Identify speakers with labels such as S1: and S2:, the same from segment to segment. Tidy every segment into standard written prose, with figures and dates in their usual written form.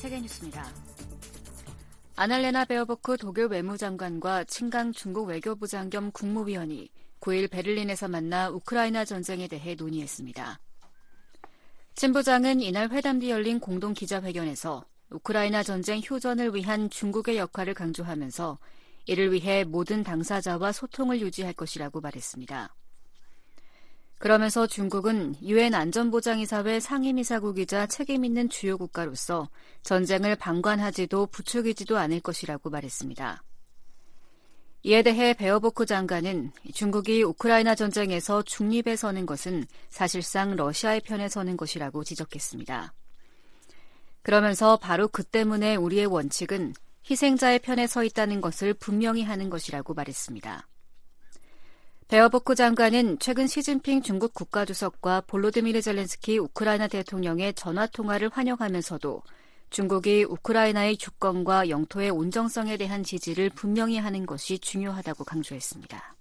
S1: 세계뉴스입니다. 아날레나 베어보크 독일 외무장관과 칭강 중국 외교부장 겸 국무위원이 9일 베를린에서 만나 우크라이나 전쟁에 대해 논의했습니다. 친 부장은 이날 회담 뒤 열린 공동 기자회견에서 우크라이나 전쟁 휴전을 위한 중국의 역할을 강조하면서 이를 위해 모든 당사자와 소통을 유지할 것이라고 말했습니다. 그러면서 중국은 유엔 안전보장이사회 상임이사국이자 책임있는 주요 국가로서 전쟁을 방관하지도 부추기지도 않을 것이라고 말했습니다. 이에 대해 베어보크 장관은 중국이 우크라이나 전쟁에서 중립에 서는 것은 사실상 러시아의 편에 서는 것이라고 지적했습니다. 그러면서 바로 그 때문에 우리의 원칙은 희생자의 편에 서 있다는 것을 분명히 하는 것이라고 말했습니다. 베어보크 장관은 최근 시진핑 중국 국가주석과 볼로디미르 젤렌스키 우크라이나 대통령의 전화통화를 환영하면서도 중국이 우크라이나의 주권과 영토의 온정성에 대한 지지를 분명히 하는 것이 중요하다고 강조했습니다.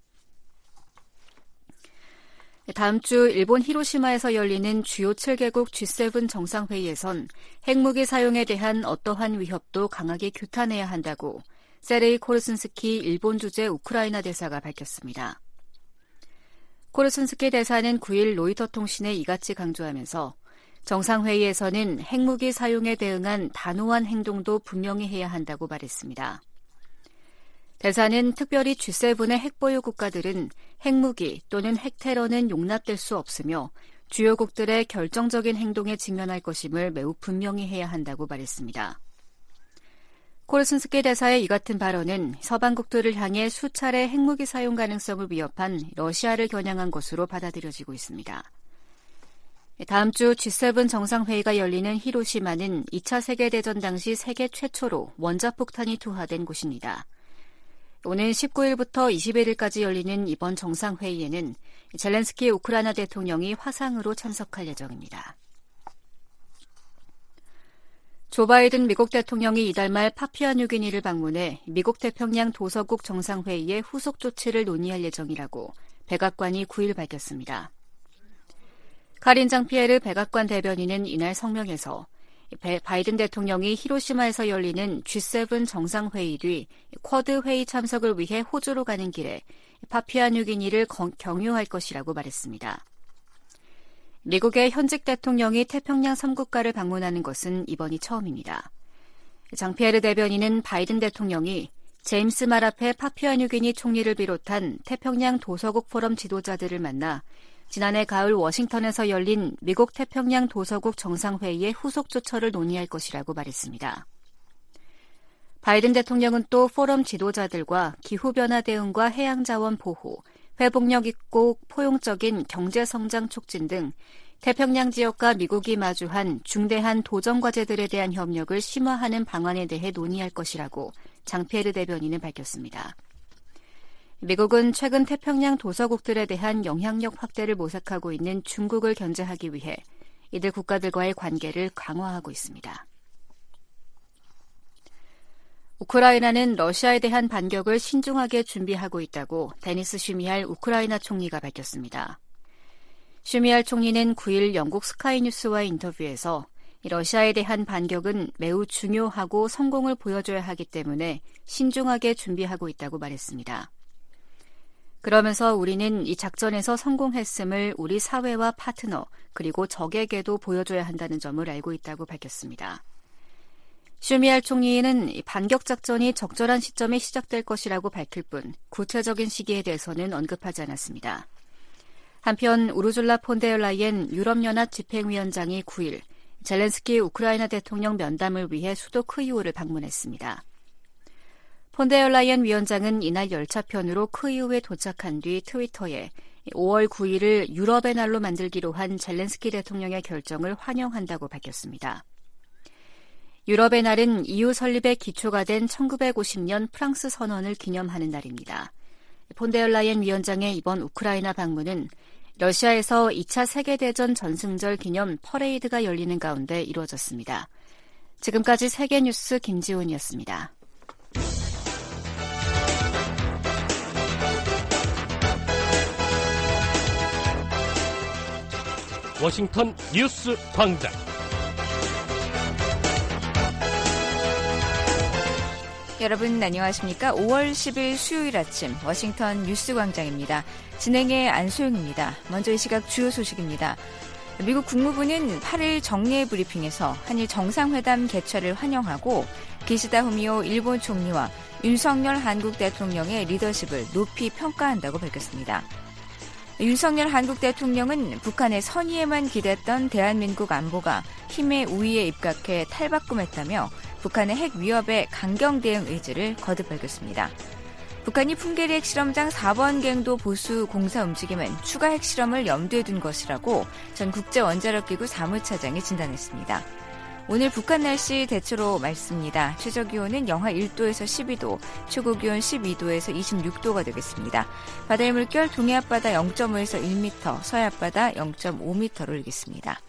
S1: 다음 주 일본 히로시마에서 열리는 주요 7개국 G7 정상회의에선 핵무기 사용에 대한 어떠한 위협도 강하게 규탄해야 한다고 세르이 코르순스키 일본 주재 우크라이나 대사가 밝혔습니다. 코르순스키 대사는 9일 로이터 통신에 이같이 강조하면서 정상회의에서는 핵무기 사용에 대응한 단호한 행동도 분명히 해야 한다고 말했습니다. 대사는 특별히 G7의 핵보유 국가들은 핵무기 또는 핵테러는 용납될 수 없으며 주요국들의 결정적인 행동에 직면할 것임을 매우 분명히 해야 한다고 말했습니다. 코르순스키 대사의 이 같은 발언은 서방국들을 향해 수차례 핵무기 사용 가능성을 위협한 러시아를 겨냥한 것으로 받아들여지고 있습니다. 다음 주 G7 정상회의가 열리는 히로시마는 2차 세계대전 당시 세계 최초로 원자폭탄이 투하된 곳입니다. 오는 19일부터 21일까지 열리는 이번 정상회의에는 젤렌스키 우크라이나 대통령이 화상으로 참석할 예정입니다. 조 바이든 미국 대통령이 이달 말 파푸아뉴기니를 방문해 미국 태평양 도서국 정상회의의 후속 조치를 논의할 예정이라고 백악관이 9일 밝혔습니다. 카린 장피에르 백악관 대변인은 이날 성명에서 바이든 대통령이 히로시마에서 열리는 G7 정상회의 뒤 쿼드 회의 참석을 위해 호주로 가는 길에 파푸아뉴기니를 경유할 것이라고 말했습니다. 미국의 현직 대통령이 태평양 3국가를 방문하는 것은 이번이 처음입니다. 장피에르 대변인은 바이든 대통령이 제임스 마라페 파푸아뉴기니 총리를 비롯한 태평양 도서국 포럼 지도자들을 만나 지난해 가을 워싱턴에서 열린 미국 태평양 도서국 정상회의의 후속 조처를 논의할 것이라고 말했습니다. 바이든 대통령은 또 포럼 지도자들과 기후변화 대응과 해양자원 보호, 회복력 있고 포용적인 경제성장 촉진 등 태평양 지역과 미국이 마주한 중대한 도전 과제들에 대한 협력을 심화하는 방안에 대해 논의할 것이라고 장피에르 대변인은 밝혔습니다. 미국은 최근 태평양 도서국들에 대한 영향력 확대를 모색하고 있는 중국을 견제하기 위해 이들 국가들과의 관계를 강화하고 있습니다. 우크라이나는 러시아에 대한 반격을 신중하게 준비하고 있다고 데니스 슈미할 우크라이나 총리가 밝혔습니다. 슈미할 총리는 9일 영국 스카이뉴스와의 인터뷰에서 러시아에 대한 반격은 매우 중요하고 성공을 보여줘야 하기 때문에 신중하게 준비하고 있다고 말했습니다. 그러면서 우리는 이 작전에서 성공했음을 우리 사회와 파트너 그리고 적에게도 보여줘야 한다는 점을 알고 있다고 밝혔습니다. 슈미할 총리는 반격 작전이 적절한 시점에 시작될 것이라고 밝힐 뿐 구체적인 시기에 대해서는 언급하지 않았습니다. 한편 우르줄라 폰데르라이엔 유럽연합 집행위원장이 9일 젤렌스키 우크라이나 대통령 면담을 위해 수도 크이우를 방문했습니다. 폰데르라이엔 위원장은 이날 열차편으로 크이우에 도착한 뒤 트위터에 5월 9일을 유럽의 날로 만들기로 한 젤렌스키 대통령의 결정을 환영한다고 밝혔습니다. 유럽의 날은 EU 설립의 기초가 된 1950년 프랑스 선언을 기념하는 날입니다. 폰데르라이엔 위원장의 이번 우크라이나 방문은 러시아에서 2차 세계대전 전승절 기념 퍼레이드가 열리는 가운데 이루어졌습니다. 지금까지 세계뉴스 김지훈이었습니다.
S2: 워싱턴 뉴스 광장
S1: 여러분 안녕하십니까? 5월 10일 수요일 아침 워싱턴 뉴스광장입니다. 진행의 안소영입니다. 먼저 이 시각 주요 소식입니다. 미국 국무부는 8일 정례 브리핑에서 한일 정상회담 개최를 환영하고 기시다 후미오 일본 총리와 윤석열 한국 대통령의 리더십을 높이 평가한다고 밝혔습니다. 윤석열 한국 대통령은 북한의 선의에만 기댔던 대한민국 안보가 힘의 우위에 입각해 탈바꿈했다며 북한의 핵 위협에 강경 대응 의지를 거듭 밝혔습니다. 북한이 풍계리 핵실험장 4번 갱도 보수 공사 움직임은 추가 핵실험을 염두에 둔 것이라고 전 국제원자력기구 사무차장이 진단했습니다. 오늘 북한 날씨 대체로 맑습니다. 최저기온은 영하 1도에서 12도, 최고기온 12도에서 26도가 되겠습니다. 바다의 물결 동해 앞바다 0.5에서 1m, 서해 앞바다 0.5m로 일겠습니다.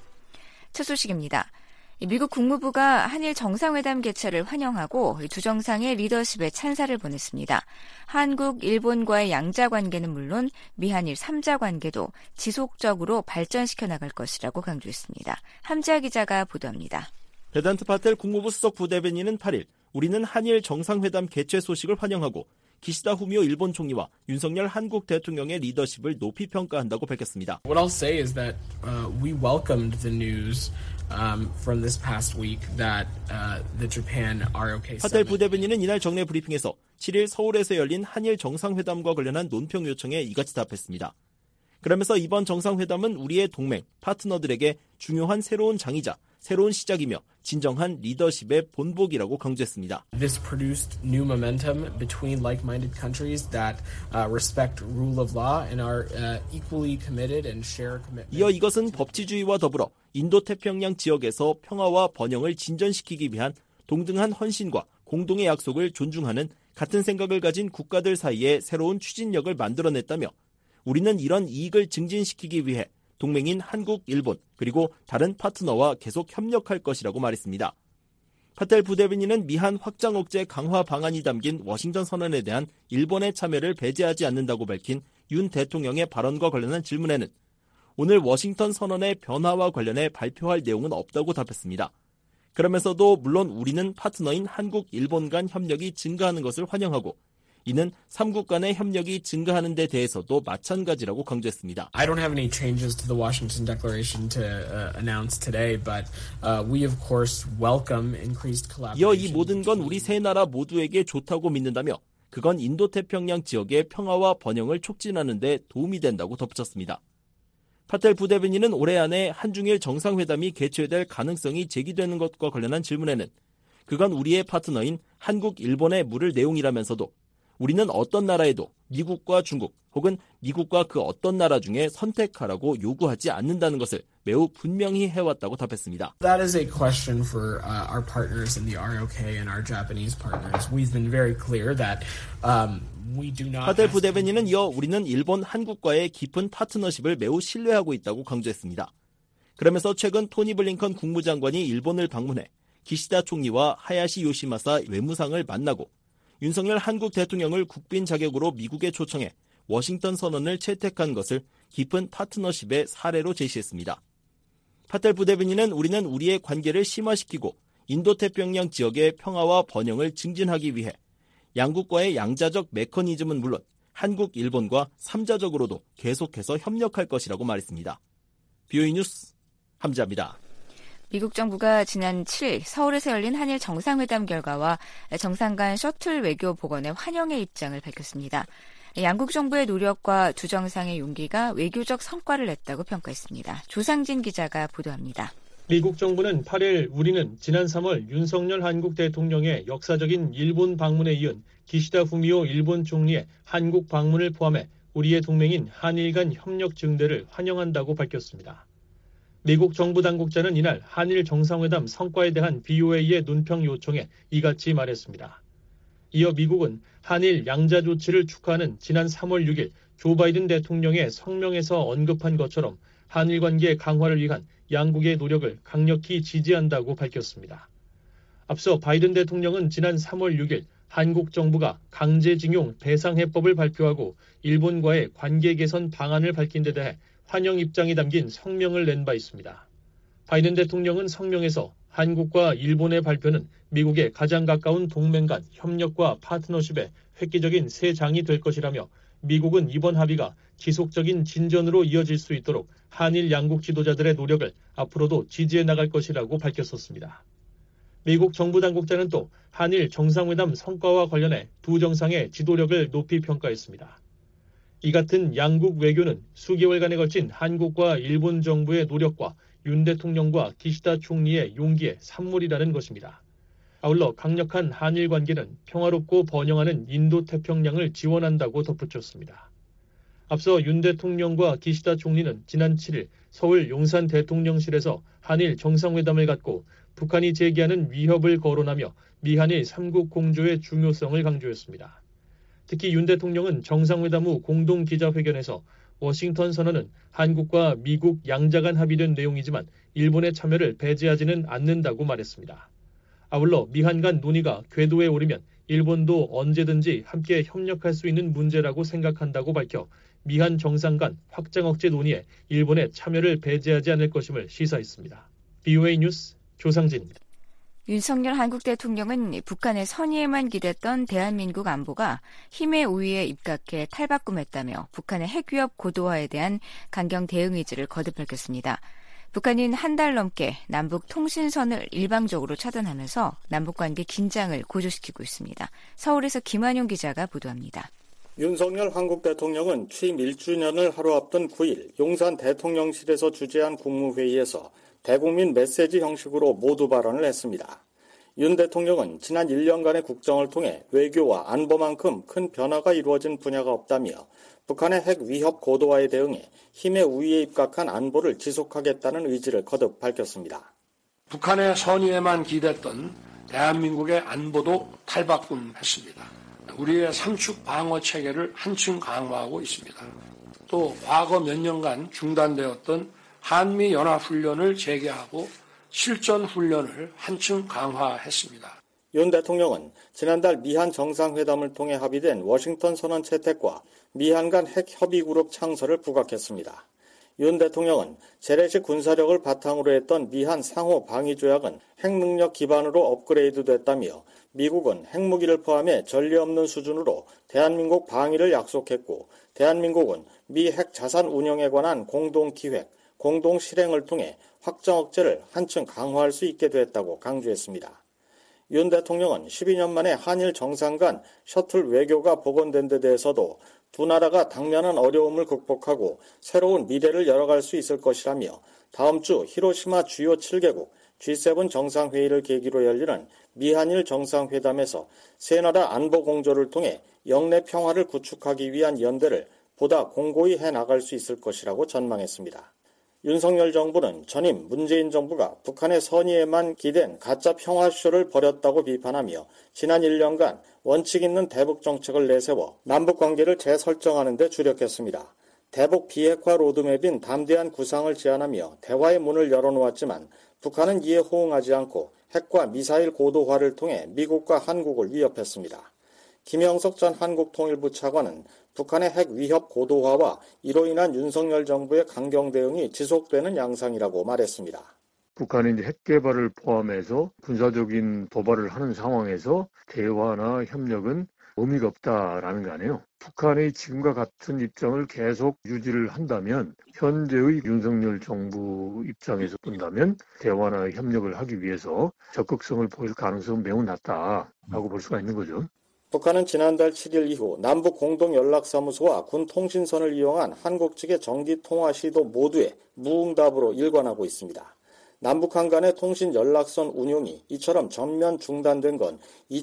S1: 첫 소식입니다. 미국 국무부가 한일 정상회담 개최를 환영하고 두 정상의 리더십에 찬사를 보냈습니다. 한국, 일본과의 양자 관계는 물론 미한일 3자 관계도 지속적으로 발전시켜 나갈 것이라고 강조했습니다. 함지아 기자가 보도합니다.
S2: 베단트 파텔 국무부 수석 부대변인은 8일 우리는 한일 정상회담 개최 소식을 환영하고 기시다 후미오 일본 총리와 윤석열 한국 대통령의 리더십을 높이 평가한다고 밝혔습니다.
S3: What I'll say is that we welcomed the news from this past week that the Japan ROK
S2: 파텔
S3: summit.
S2: 부대변인은 이날 정례 브리핑에서 7일 서울에서 열린 한일 정상회담과 관련한 논평 요청에 이같이 답했습니다. 그러면서 이번 정상회담은 우리의 동맹, 파트너들에게 중요한 새로운 장이자 새로운 시작이며 진정한 리더십의 본보기라고 강조했습니다.
S3: This produced new momentum between like-minded countries that respect rule of law and are equally committed and share commitment.
S2: 이어 이것은 법치주의와 더불어 인도태평양 지역에서 평화와 번영을 진전시키기 위한 동등한 헌신과 공동의 약속을 존중하는 같은 생각을 가진 국가들 사이에 새로운 추진력을 만들어냈다며 우리는 이런 이익을 증진시키기 위해 동맹인 한국, 일본, 그리고 다른 파트너와 계속 협력할 것이라고 말했습니다. 파텔 부대변인은 미한 확장 억제 강화 방안이 담긴 워싱턴 선언에 대한 일본의 참여를 배제하지 않는다고 밝힌 윤 대통령의 발언과 관련한 질문에는 오늘 워싱턴 선언의 변화와 관련해 발표할 내용은 없다고 답했습니다. 그러면서도 물론 우리는 파트너인 한국, 일본 간 협력이 증가하는 것을 환영하고 이는 3국 간의 협력이 증가하는 데 대해서도 마찬가지라고 강조했습니다.
S3: I don't have any changes to the Washington Declaration to announce today, but we of course welcome increased collaboration.
S2: 이어 이 모든 건 우리 세 나라 모두에게 좋다고 믿는다며 그건 인도태평양 지역의 평화와 번영을 촉진하는 데 도움이 된다고 덧붙였습니다. 파텔 부대변인은 올해 안에 한중일 정상회담이 개최될 가능성이 제기되는 것과 관련한 질문에는 그건 우리의 파트너인 한국, 일본에 물을 내용이라면서도 우리는 어떤 나라에도 미국과 중국 혹은 미국과 그 어떤 나라 중에 선택하라고 요구하지 않는다는 것을 매우 분명히 해왔다고 답했습니다.
S3: That is a question for our partners in the ROK and our Japanese partners. We've been very clear that we do not.
S2: 파텔 부대변인은 이어 우리는 일본, 한국과의 깊은 파트너십을 매우 신뢰하고 있다고 강조했습니다. 그러면서 최근 토니 블링컨 국무장관이 일본을 방문해 기시다 총리와 하야시 요시마사 외무상을 만나고 윤석열 한국 대통령을 국빈 자격으로 미국에 초청해 워싱턴 선언을 채택한 것을 깊은 파트너십의 사례로 제시했습니다. 파텔 부대변인은 우리는 우리의 관계를 심화시키고 인도태평양 지역의 평화와 번영을 증진하기 위해 양국과의 양자적 메커니즘은 물론 한국, 일본과 3자적으로도 계속해서 협력할 것이라고 말했습니다. BOE 뉴스 함지아입니다.
S1: 미국 정부가 지난 7일 서울에서 열린 한일 정상회담 결과와 정상 간 셔틀 외교 복원의 환영의 입장을 밝혔습니다. 양국 정부의 노력과 두 정상의 용기가 외교적 성과를 냈다고 평가했습니다. 조상진 기자가 보도합니다.
S4: 미국 정부는 8일 우리는 지난 3월 윤석열 한국 대통령의 역사적인 일본 방문에 이은 기시다 후미오 일본 총리의 한국 방문을 포함해 우리의 동맹인 한일 간 협력 증대를 환영한다고 밝혔습니다. 미국 정부 당국자는 이날 한일 정상회담 성과에 대한 BOA의 논평 요청에 이같이 말했습니다. 이어 미국은 한일 양자 조치를 축하하는 지난 3월 6일 조 바이든 대통령의 성명에서 언급한 것처럼 한일 관계 강화를 위한 양국의 노력을 강력히 지지한다고 밝혔습니다. 앞서 바이든 대통령은 지난 3월 6일 한국 정부가 강제징용 배상해법을 발표하고 일본과의 관계 개선 방안을 밝힌 데 대해 환영 입장이 담긴 성명을 낸 바 있습니다. 바이든 대통령은 성명에서 한국과 일본의 발표는 미국의 가장 가까운 동맹 간 협력과 파트너십의 획기적인 새 장이 될 것이라며 미국은 이번 합의가 지속적인 진전으로 이어질 수 있도록 한일 양국 지도자들의 노력을 앞으로도 지지해 나갈 것이라고 밝혔었습니다. 미국 정부 당국자는 또 한일 정상회담 성과와 관련해 두 정상의 지도력을 높이 평가했습니다. 이 같은 양국 외교는 수개월간에 걸친 한국과 일본 정부의 노력과 윤 대통령과 기시다 총리의 용기의 산물이라는 것입니다. 아울러 강력한 한일 관계는 평화롭고 번영하는 인도태평양을 지원한다고 덧붙였습니다. 앞서 윤 대통령과 기시다 총리는 지난 7일 서울 용산 대통령실에서 한일 정상회담을 갖고 북한이 제기하는 위협을 거론하며 미한일 3국 공조의 중요성을 강조했습니다. 특히 윤 대통령은 정상회담 후 공동기자회견에서 워싱턴 선언은 한국과 미국 양자 간 합의된 내용이지만 일본의 참여를 배제하지는 않는다고 말했습니다. 아울러 미한 간 논의가 궤도에 오르면 일본도 언제든지 함께 협력할 수 있는 문제라고 생각한다고 밝혀 미한 정상 간 확장 억제 논의에 일본의 참여를 배제하지 않을 것임을 시사했습니다. BOA 뉴스 조상진입니다.
S5: 윤석열 한국 대통령은 북한의 선의에만 기댔던 대한민국 안보가 힘의 우위에 입각해 탈바꿈했다며 북한의 핵위협 고도화에 대한 강경 대응 의지를 거듭 밝혔습니다. 북한은 한 달 넘게 남북 통신선을 일방적으로 차단하면서 남북관계 긴장을 고조시키고 있습니다. 서울에서 김한용 기자가 보도합니다.
S6: 윤석열 한국 대통령은 취임 1주년을 하루 앞둔 9일 용산 대통령실에서 주재한 국무회의에서 대국민 메시지 형식으로 모두 발언을 했습니다. 윤 대통령은 지난 1년간의 국정을 통해 외교와 안보만큼 큰 변화가 이루어진 분야가 없다며 북한의 핵 위협 고도화에 대응해 힘의 우위에 입각한 안보를 지속하겠다는 의지를 거듭 밝혔습니다.
S7: 북한의 선의에만 기댔던 대한민국의 안보도 탈바꿈했습니다. 우리의 삼축 방어 체계를 한층 강화하고 있습니다. 또 과거 몇 년간 중단되었던 한미연합훈련을 재개하고 실전훈련을 한층 강화했습니다.
S6: 윤 대통령은 지난달 미한 정상회담을 통해 합의된 워싱턴 선언 채택과 미한 간 핵협의그룹 창설을 부각했습니다. 윤 대통령은 재래식 군사력을 바탕으로 했던 미한 상호 방위조약은 핵능력 기반으로 업그레이드됐다며 미국은 핵무기를 포함해 전례 없는 수준으로 대한민국 방위를 약속했고 대한민국은 미 핵 자산 운영에 관한 공동기획, 공동실행을 통해 확장 억제를 한층 강화할 수 있게 됐다고 강조했습니다. 윤 대통령은 12년 만에 한일 정상 간 셔틀 외교가 복원된 데 대해서도 두 나라가 당면한 어려움을 극복하고 새로운 미래를 열어갈 수 있을 것이라며 다음 주 히로시마 주요 7개국 G7 정상회의를 계기로 열리는 미한일 정상회담에서 세 나라 안보 공조를 통해 영내 평화를 구축하기 위한 연대를 보다 공고히 해나갈 수 있을 것이라고 전망했습니다. 윤석열 정부는 전임 문재인 정부가 북한의 선의에만 기댄 가짜 평화쇼를 벌였다고 비판하며 지난 1년간 원칙 있는 대북 정책을 내세워 남북관계를 재설정하는 데 주력했습니다. 대북 비핵화 로드맵인 담대한 구상을 제안하며 대화의 문을 열어놓았지만 북한은 이에 호응하지 않고 핵과 미사일 고도화를 통해 미국과 한국을 위협했습니다. 김영석 전 한국통일부 차관은 북한의 핵 위협 고도화와 이로 인한 윤석열 정부의 강경 대응이 지속되는 양상이라고 말했습니다.
S8: 북한이 이제 핵 개발을 포함해서 군사적인 도발을 하는 상황에서 대화나 협력은 의미가 없다라는 거 아니에요. 북한이 지금과 같은 입장을 계속 유지를 한다면 현재의 윤석열 정부 입장에서 본다면 대화나 협력을 하기 위해서 적극성을 보일 가능성은 매우 낮다라고 볼 수가 있는 거죠.
S6: 북한은 지난달 7일 이후 남북 공동연락사무소와 군 통신선을 이용한 한국 측의 정기통화 시도 모두에 무응답으로 일관하고 있습니다. 남북한 간의 통신 연락선 운용이 이처럼 전면 중단된 건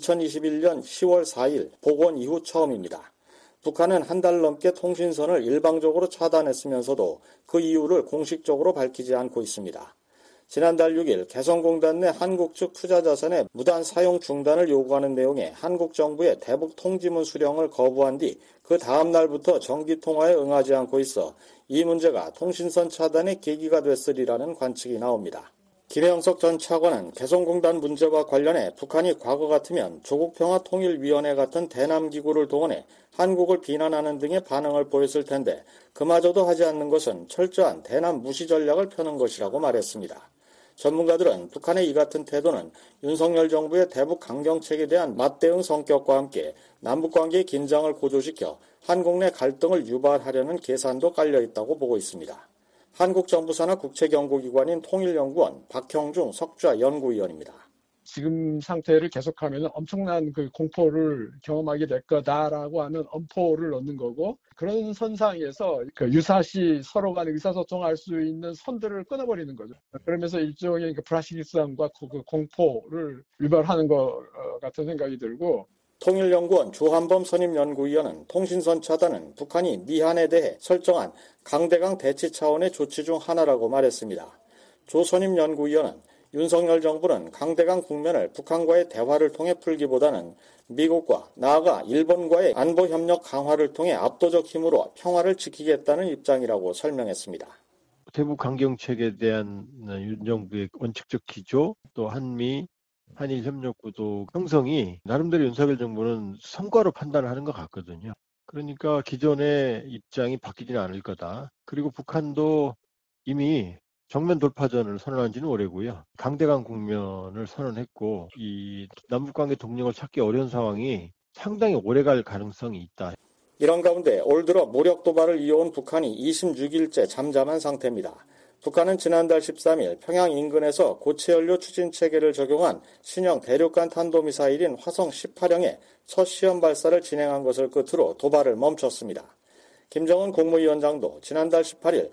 S6: 2021년 10월 4일 복원 이후 처음입니다. 북한은 한 달 넘게 통신선을 일방적으로 차단했으면서도 그 이유를 공식적으로 밝히지 않고 있습니다. 지난달 6일 개성공단 내 한국 측 투자자산의 무단 사용 중단을 요구하는 내용의 한국 정부의 대북 통지문 수령을 거부한 뒤 그 다음 날부터 전기통화에 응하지 않고 있어 이 문제가 통신선 차단의 계기가 됐으리라는 관측이 나옵니다. 김영석 전 차관은 개성공단 문제와 관련해 북한이 과거 같으면 조국평화통일위원회 같은 대남기구를 동원해 한국을 비난하는 등의 반응을 보였을 텐데 그마저도 하지 않는 것은 철저한 대남 무시 전략을 펴는 것이라고 말했습니다. 전문가들은 북한의 이 같은 태도는 윤석열 정부의 대북 강경책에 대한 맞대응 성격과 함께 남북관계의 긴장을 고조시켜 한국 내 갈등을 유발하려는 계산도 깔려있다고 보고 있습니다. 한국정부산하 국책연구기관인 통일연구원 박형중 석좌 연구위원입니다.
S9: 지금 상태를 계속하면 엄청난 그 공포를 경험하게 될 거다라고 하는 엄포를 넣는 거고, 그런 선상에서 그 유사시 서로 간에 의사소통할 수 있는 선들을 끊어버리는 거죠. 그러면서 일종의 불확실성과 그 공포를 유발하는 것 같은 생각이 들고,
S6: 통일연구원 주한범 선임연구위원은 통신선 차단은 북한이 미한에 대해 설정한 강대강 대치 차원의 조치 중 하나라고 말했습니다. 조 선임연구위원은 윤석열 정부는 강대강 국면을 북한과의 대화를 통해 풀기보다는 미국과 나아가 일본과의 안보협력 강화를 통해 압도적 힘으로 평화를 지키겠다는 입장이라고 설명했습니다.
S10: 대북 강경책에 대한 윤 정부의 원칙적 기조, 또 한미, 한일 협력 구도 형성이 나름대로 윤석열 정부는 성과로 판단을 하는 것 같거든요. 그러니까 기존의 입장이 바뀌지는 않을 거다. 그리고 북한도 이미 정면 돌파전을 선언한 지는 오래고요. 강대강 국면을 선언했고, 이 남북관계 동력을 찾기 어려운 상황이 상당히 오래갈 가능성이 있다.
S6: 이런 가운데 올 들어 무력 도발을 이어온 북한이 26일째 잠잠한 상태입니다. 북한은 지난달 13일 평양 인근에서 고체연료 추진 체계를 적용한 신형 대륙간 탄도미사일인 화성 18형의 첫 시험 발사를 진행한 것을 끝으로 도발을 멈췄습니다. 김정은 국무위원장도 지난달 18일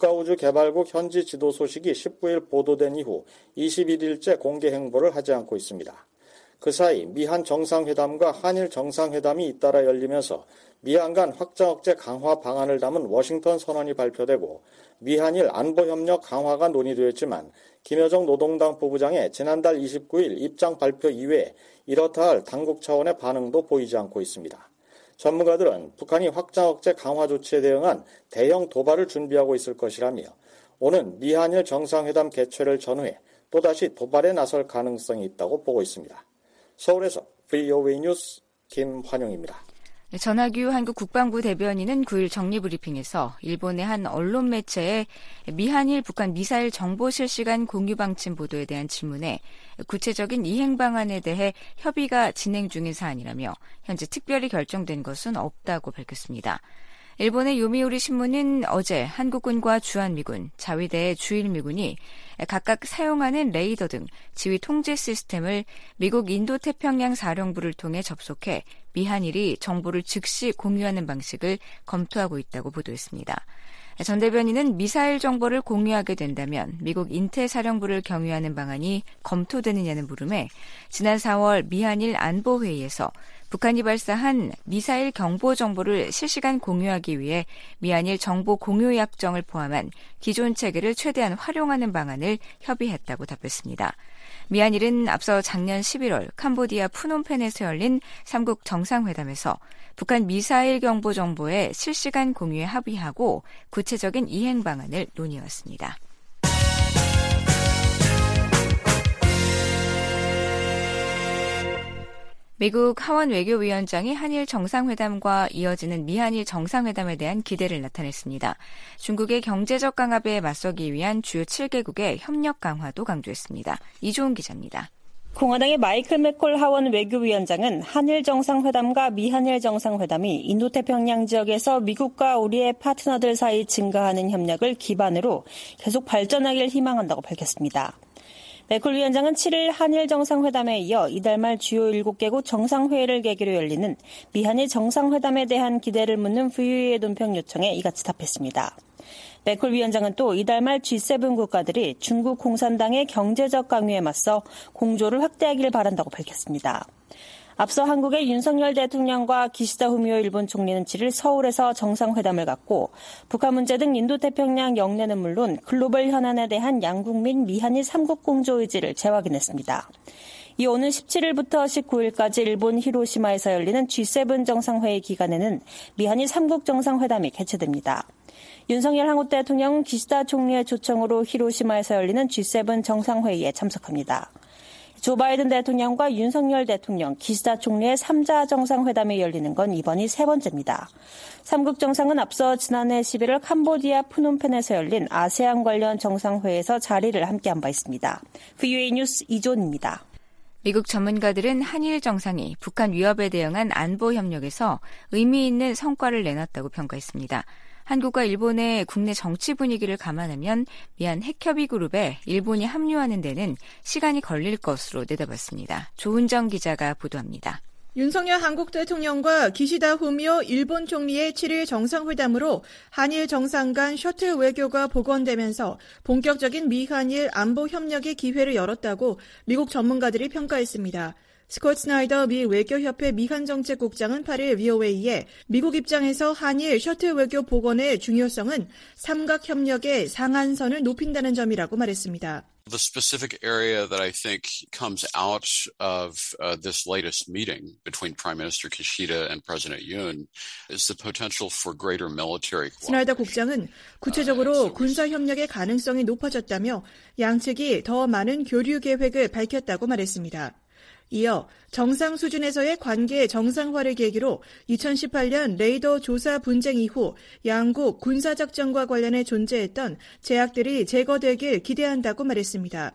S6: 국가우주개발국 현지 지도 소식이 19일 보도된 이후 21일째 공개 행보를 하지 않고 있습니다. 그 사이 미한 정상회담과 한일 정상회담이 잇따라 열리면서 미한 간 확장 억제 강화 방안을 담은 워싱턴 선언이 발표되고 미한일 안보협력 강화가 논의되었지만 김여정 노동당 부부장의 지난달 29일 입장 발표 이외에 이렇다 할 당국 차원의 반응도 보이지 않고 있습니다. 전문가들은 북한이 확장 억제 강화 조치에 대응한 대형 도발을 준비하고 있을 것이라며 오는 미한일 정상회담 개최를 전후해 또다시 도발에 나설 가능성이 있다고 보고 있습니다. 서울에서 VOA 뉴스 김환영입니다.
S5: 전하규 한국 국방부 대변인은 9일 정리브리핑에서 일본의 한 언론 매체에 미한일 북한 미사일 정보 실시간 공유 방침 보도에 대한 질문에 구체적인 이행 방안에 대해 협의가 진행 중인 사안이라며 현재 특별히 결정된 것은 없다고 밝혔습니다. 일본의 요미우리 신문은 어제 한국군과 주한미군, 자위대의 주일미군이 각각 사용하는 레이더 등 지휘 통제 시스템을 미국 인도태평양 사령부를 통해 접속해 미한일이 정보를 즉시 공유하는 방식을 검토하고 있다고 보도했습니다. 전 대변인은 미사일 정보를 공유하게 된다면 미국 인태사령부를 경유하는 방안이 검토되느냐는 물음에 지난 4월 미한일 안보회의에서 북한이 발사한 미사일 경보 정보를 실시간 공유하기 위해 미한일 정보 공유 약정을 포함한 기존 체계를 최대한 활용하는 방안을 협의했다고 답했습니다. 미한일은 앞서 작년 11월 캄보디아 푸놈펜에서 열린 3국 정상회담에서 북한 미사일 경보 정보의 실시간 공유에 합의하고 구체적인 이행 방안을 논의해왔습니다. 미국 하원 외교위원장이 한일 정상회담과 이어지는 미한일 정상회담에 대한 기대를 나타냈습니다. 중국의 경제적 강압에 맞서기 위한 주요 7개국의 협력 강화도 강조했습니다. 이조은 기자입니다.
S11: 공화당의 마이클 맥콜 하원 외교위원장은 한일 정상회담과 미한일 정상회담이 인도태평양 지역에서 미국과 우리의 파트너들 사이 증가하는 협력을 기반으로 계속 발전하길 희망한다고 밝혔습니다. 맥콜 위원장은 7일 한일 정상회담에 이어 이달 말 주요 7개국 정상회의를 계기로 열리는 미한일 정상회담에 대한 기대를 묻는 VOA의 논평 요청에 이같이 답했습니다. 맥콜 위원장은 또 이달 말 G7 국가들이 중국 공산당의 경제적 강요에 맞서 공조를 확대하기를 바란다고 밝혔습니다. 앞서 한국의 윤석열 대통령과 기시다 후미오 일본 총리는 7일 서울에서 정상회담을 갖고 북한 문제 등 인도태평양 영내는 물론 글로벌 현안에 대한 양국 민 미한일 3국 공조 의지를 재확인했습니다. 이 오는 17일부터 19일까지 일본 히로시마에서 열리는 G7 정상회의 기간에는 미한일 3국 정상회담이 개최됩니다. 윤석열 한국 대통령은 기시다 총리의 초청으로 히로시마에서 열리는 G7 정상회의에 참석합니다. 조 바이든 대통령과 윤석열 대통령, 기시다 총리의 3자 정상회담이 열리는 건 이번이 세 번째입니다. 3국 정상은 앞서 지난해 11월 캄보디아 프놈펜에서 열린 아세안 관련 정상회에서 자리를 함께한 바 있습니다. VOA 뉴스 이존입니다.
S5: 미국 전문가들은 한일 정상이 북한 위협에 대응한 안보 협력에서 의미 있는 성과를 내놨다고 평가했습니다. 한국과 일본의 국내 정치 분위기를 감안하면 미한 핵협의 그룹에 일본이 합류하는 데는 시간이 걸릴 것으로 내다봤습니다. 조은정 기자가 보도합니다.
S12: 윤석열 한국 대통령과 기시다 후미오 일본 총리의 7일 정상회담으로 한일 정상 간 셔틀 외교가 복원되면서 본격적인 미한일 안보 협력의 기회를 열었다고 미국 전문가들이 평가했습니다. 스콧 스나이더 미 외교협회 미한정책국장은 8일 VOA에 미국 입장에서 한일 셔틀 외교 복원의 중요성은 삼각협력의 상한선을 높인다는 점이라고 말했습니다.
S13: The specific area that I think comes out of this latest meeting between Prime Minister Kishida and President Yoon is the potential for greater military cooperation.
S12: 스나이더 국장은 구체적으로 군사협력의 가능성이 높아졌다며 양측이 더 많은 교류 계획을 밝혔다고 말했습니다. 이어 정상 수준에서의 관계 정상화를 계기로 2018년 레이더 조사 분쟁 이후 양국 군사작전과 관련해 존재했던 제약들이 제거되길 기대한다고 말했습니다.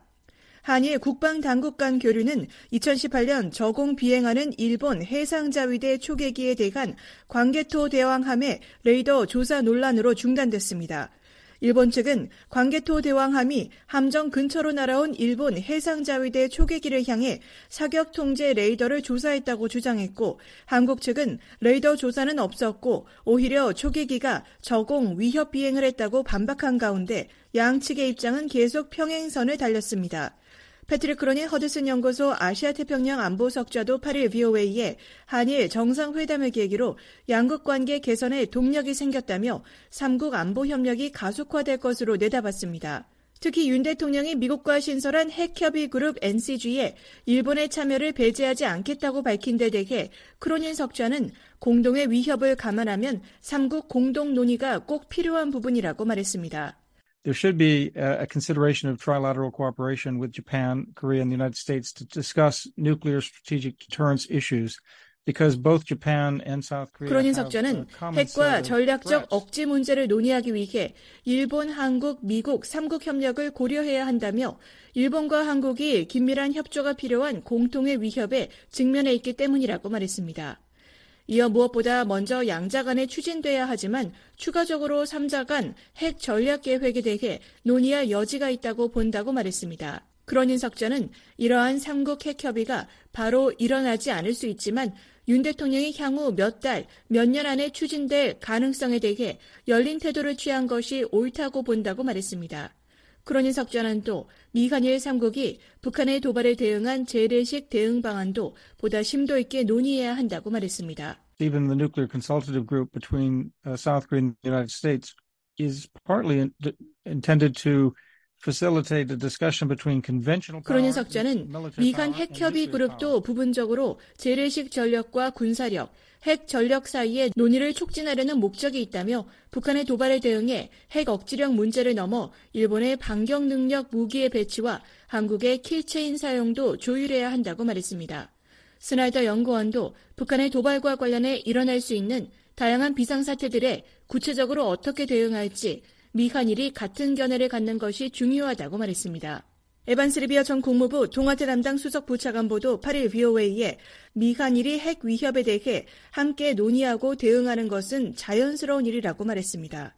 S12: 한일 국방당국 간 교류는 2018년 저공 비행하는 일본 해상자위대 초계기에 대한 광개토 대왕함의 레이더 조사 논란으로 중단됐습니다. 일본 측은 광개토 대왕함이 함정 근처로 날아온 일본 해상자위대 초계기를 향해 사격 통제 레이더를 조사했다고 주장했고 한국 측은 레이더 조사는 없었고 오히려 초계기가 저공 위협 비행을 했다고 반박한 가운데 양측의 입장은 계속 평행선을 달렸습니다. 패트릭 크로닌 허드슨 연구소 아시아태평양 안보석좌도 8일 VOA에 한일 정상회담을 계기로 양국 관계 개선에 동력이 생겼다며 3국 안보 협력이 가속화될 것으로 내다봤습니다. 특히 윤 대통령이 미국과 신설한 핵협의 그룹 NCG에 일본의 참여를 배제하지 않겠다고 밝힌 데 대해 크로닌 석좌는 공동의 위협을 감안하면 3국 공동 논의가 꼭 필요한 부분이라고 말했습니다.
S14: There should be a consideration of trilateral cooperation with Japan, Korea, and the United States to discuss nuclear strategic deterrence issues. Because both Japan and South Korea
S12: 크로닌 석좌는 핵과 전략적 억지 문제를 논의하기 위해 일본, 한국, 미국 3국 협력을 고려해야 한다며 일본과 한국이 긴밀한 협조가 필요한 공통의 위협에 직면해 있기 때문이라고 말했습니다. 이어 무엇보다 먼저 양자 간에 추진돼야 하지만 추가적으로 3자 간 핵 전략 계획에 대해 논의할 여지가 있다고 본다고 말했습니다. 크로닌 석좌는 이러한 3국 핵 협의가 바로 일어나지 않을 수 있지만 윤 대통령이 향후 몇 달, 몇 년 안에 추진될 가능성에 대해 열린 태도를 취한 것이 옳다고 본다고 말했습니다. 크로닌 석좌는 또 미한일 3국이 북한의 도발에 대응한 재래식 대응 방안도 보다 심도 있게 논의해야 한다고 말했습니다.
S14: Even the nuclear consultative group between South Korea and the United States is partly intended to facilitate a discussion between conventional power.
S12: 크로닌 석좌는 미한 핵협의 그룹도 부분적으로 재래식 전력과 군사력, 핵 전력 사이의 논의를 촉진하려는 목적이 있다며 북한의 도발에 대응해 핵 억지력 문제를 넘어 일본의 반격 능력 무기의 배치와 한국의 킬체인 사용도 조율해야 한다고 말했습니다. 스나이더 연구원도 북한의 도발과 관련해 일어날 수 있는 다양한 비상사태들에 구체적으로 어떻게 대응할지 미한일이 같은 견해를 갖는 것이 중요하다고 말했습니다. 에반스 리비어 전 국무부 동아태 담당 수석 부차관보도 8일 VOA에 미한일이 핵 위협에 대해 함께 논의하고 대응하는 것은 자연스러운 일이라고 말했습니다.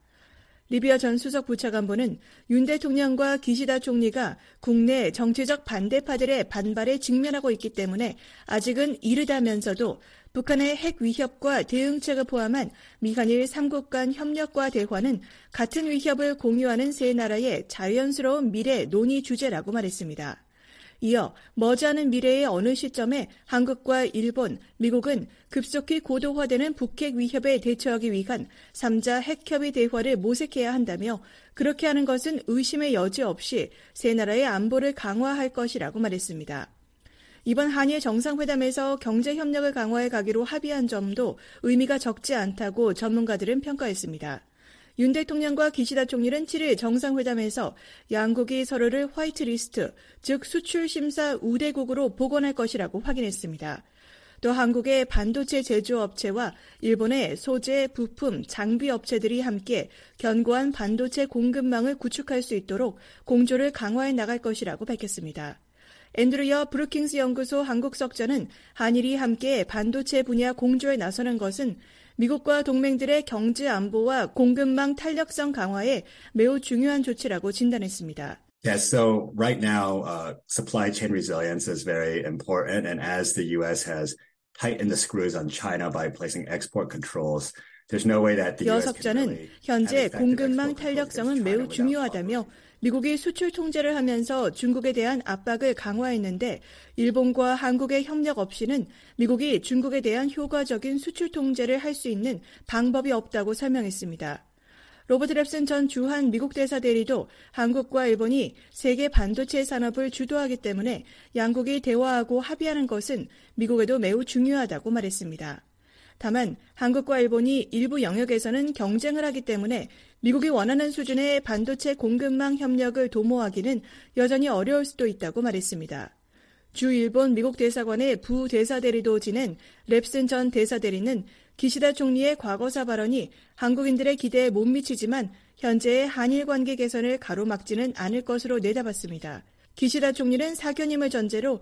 S12: 리비어 전 수석 부차관보는 윤 대통령과 기시다 총리가 국내 정치적 반대파들의 반발에 직면하고 있기 때문에 아직은 이르다면서도 북한의 핵 위협과 대응책을 포함한 미한일 3국 간 협력과 대화는 같은 위협을 공유하는 세 나라의 자연스러운 미래 논의 주제라고 말했습니다. 이어 머지않은 미래의 어느 시점에 한국과 일본, 미국은 급속히 고도화되는 북핵 위협에 대처하기 위한 3자 핵협의 대화를 모색해야 한다며 그렇게 하는 것은 의심의 여지 없이 세 나라의 안보를 강화할 것이라고 말했습니다. 이번 한일 정상회담에서 경제협력을 강화해 가기로 합의한 점도 의미가 적지 않다고 전문가들은 평가했습니다. 윤 대통령과 기시다 총리는 7일 정상회담에서 양국이 서로를 화이트리스트, 즉 수출심사 우대국으로 복원할 것이라고 확인했습니다. 또 한국의 반도체 제조업체와 일본의 소재, 부품, 장비 업체들이 함께 견고한 반도체 공급망을 구축할 수 있도록 공조를 강화해 나갈 것이라고 밝혔습니다. 앤드류 여 브루킹스 연구소 한국석자는 한일이 함께 반도체 분야 공조에 나서는 것은 미국과 동맹들의 경제 안보와 공급망 탄력성 강화에 매우 중요한 조치라고 진단했습니다.
S15: Yes, so right now, supply chain resilience is very important, and as the U.S. has tightened the screws on China by placing export controls, there's no way that the U.S. can really
S12: 현재 공급망 탄력성은 매우 중요하다며 미국이 수출 통제를 하면서 중국에 대한 압박을 강화했는데 일본과 한국의 협력 없이는 미국이 중국에 대한 효과적인 수출 통제를 할 수 있는 방법이 없다고 설명했습니다. 로버트 랩슨 전 주한 미국 대사 대리도 한국과 일본이 세계 반도체 산업을 주도하기 때문에 양국이 대화하고 합의하는 것은 미국에도 매우 중요하다고 말했습니다. 다만 한국과 일본이 일부 영역에서는 경쟁을 하기 때문에 미국이 원하는 수준의 반도체 공급망 협력을 도모하기는 여전히 어려울 수도 있다고 말했습니다. 주 일본 미국 대사관의 부대사대리도 지낸 랩슨 전 대사대리는 기시다 총리의 과거사 발언이 한국인들의 기대에 못 미치지만 현재의 한일 관계 개선을 가로막지는 않을 것으로 내다봤습니다. 기시다 총리는 사견임을 전제로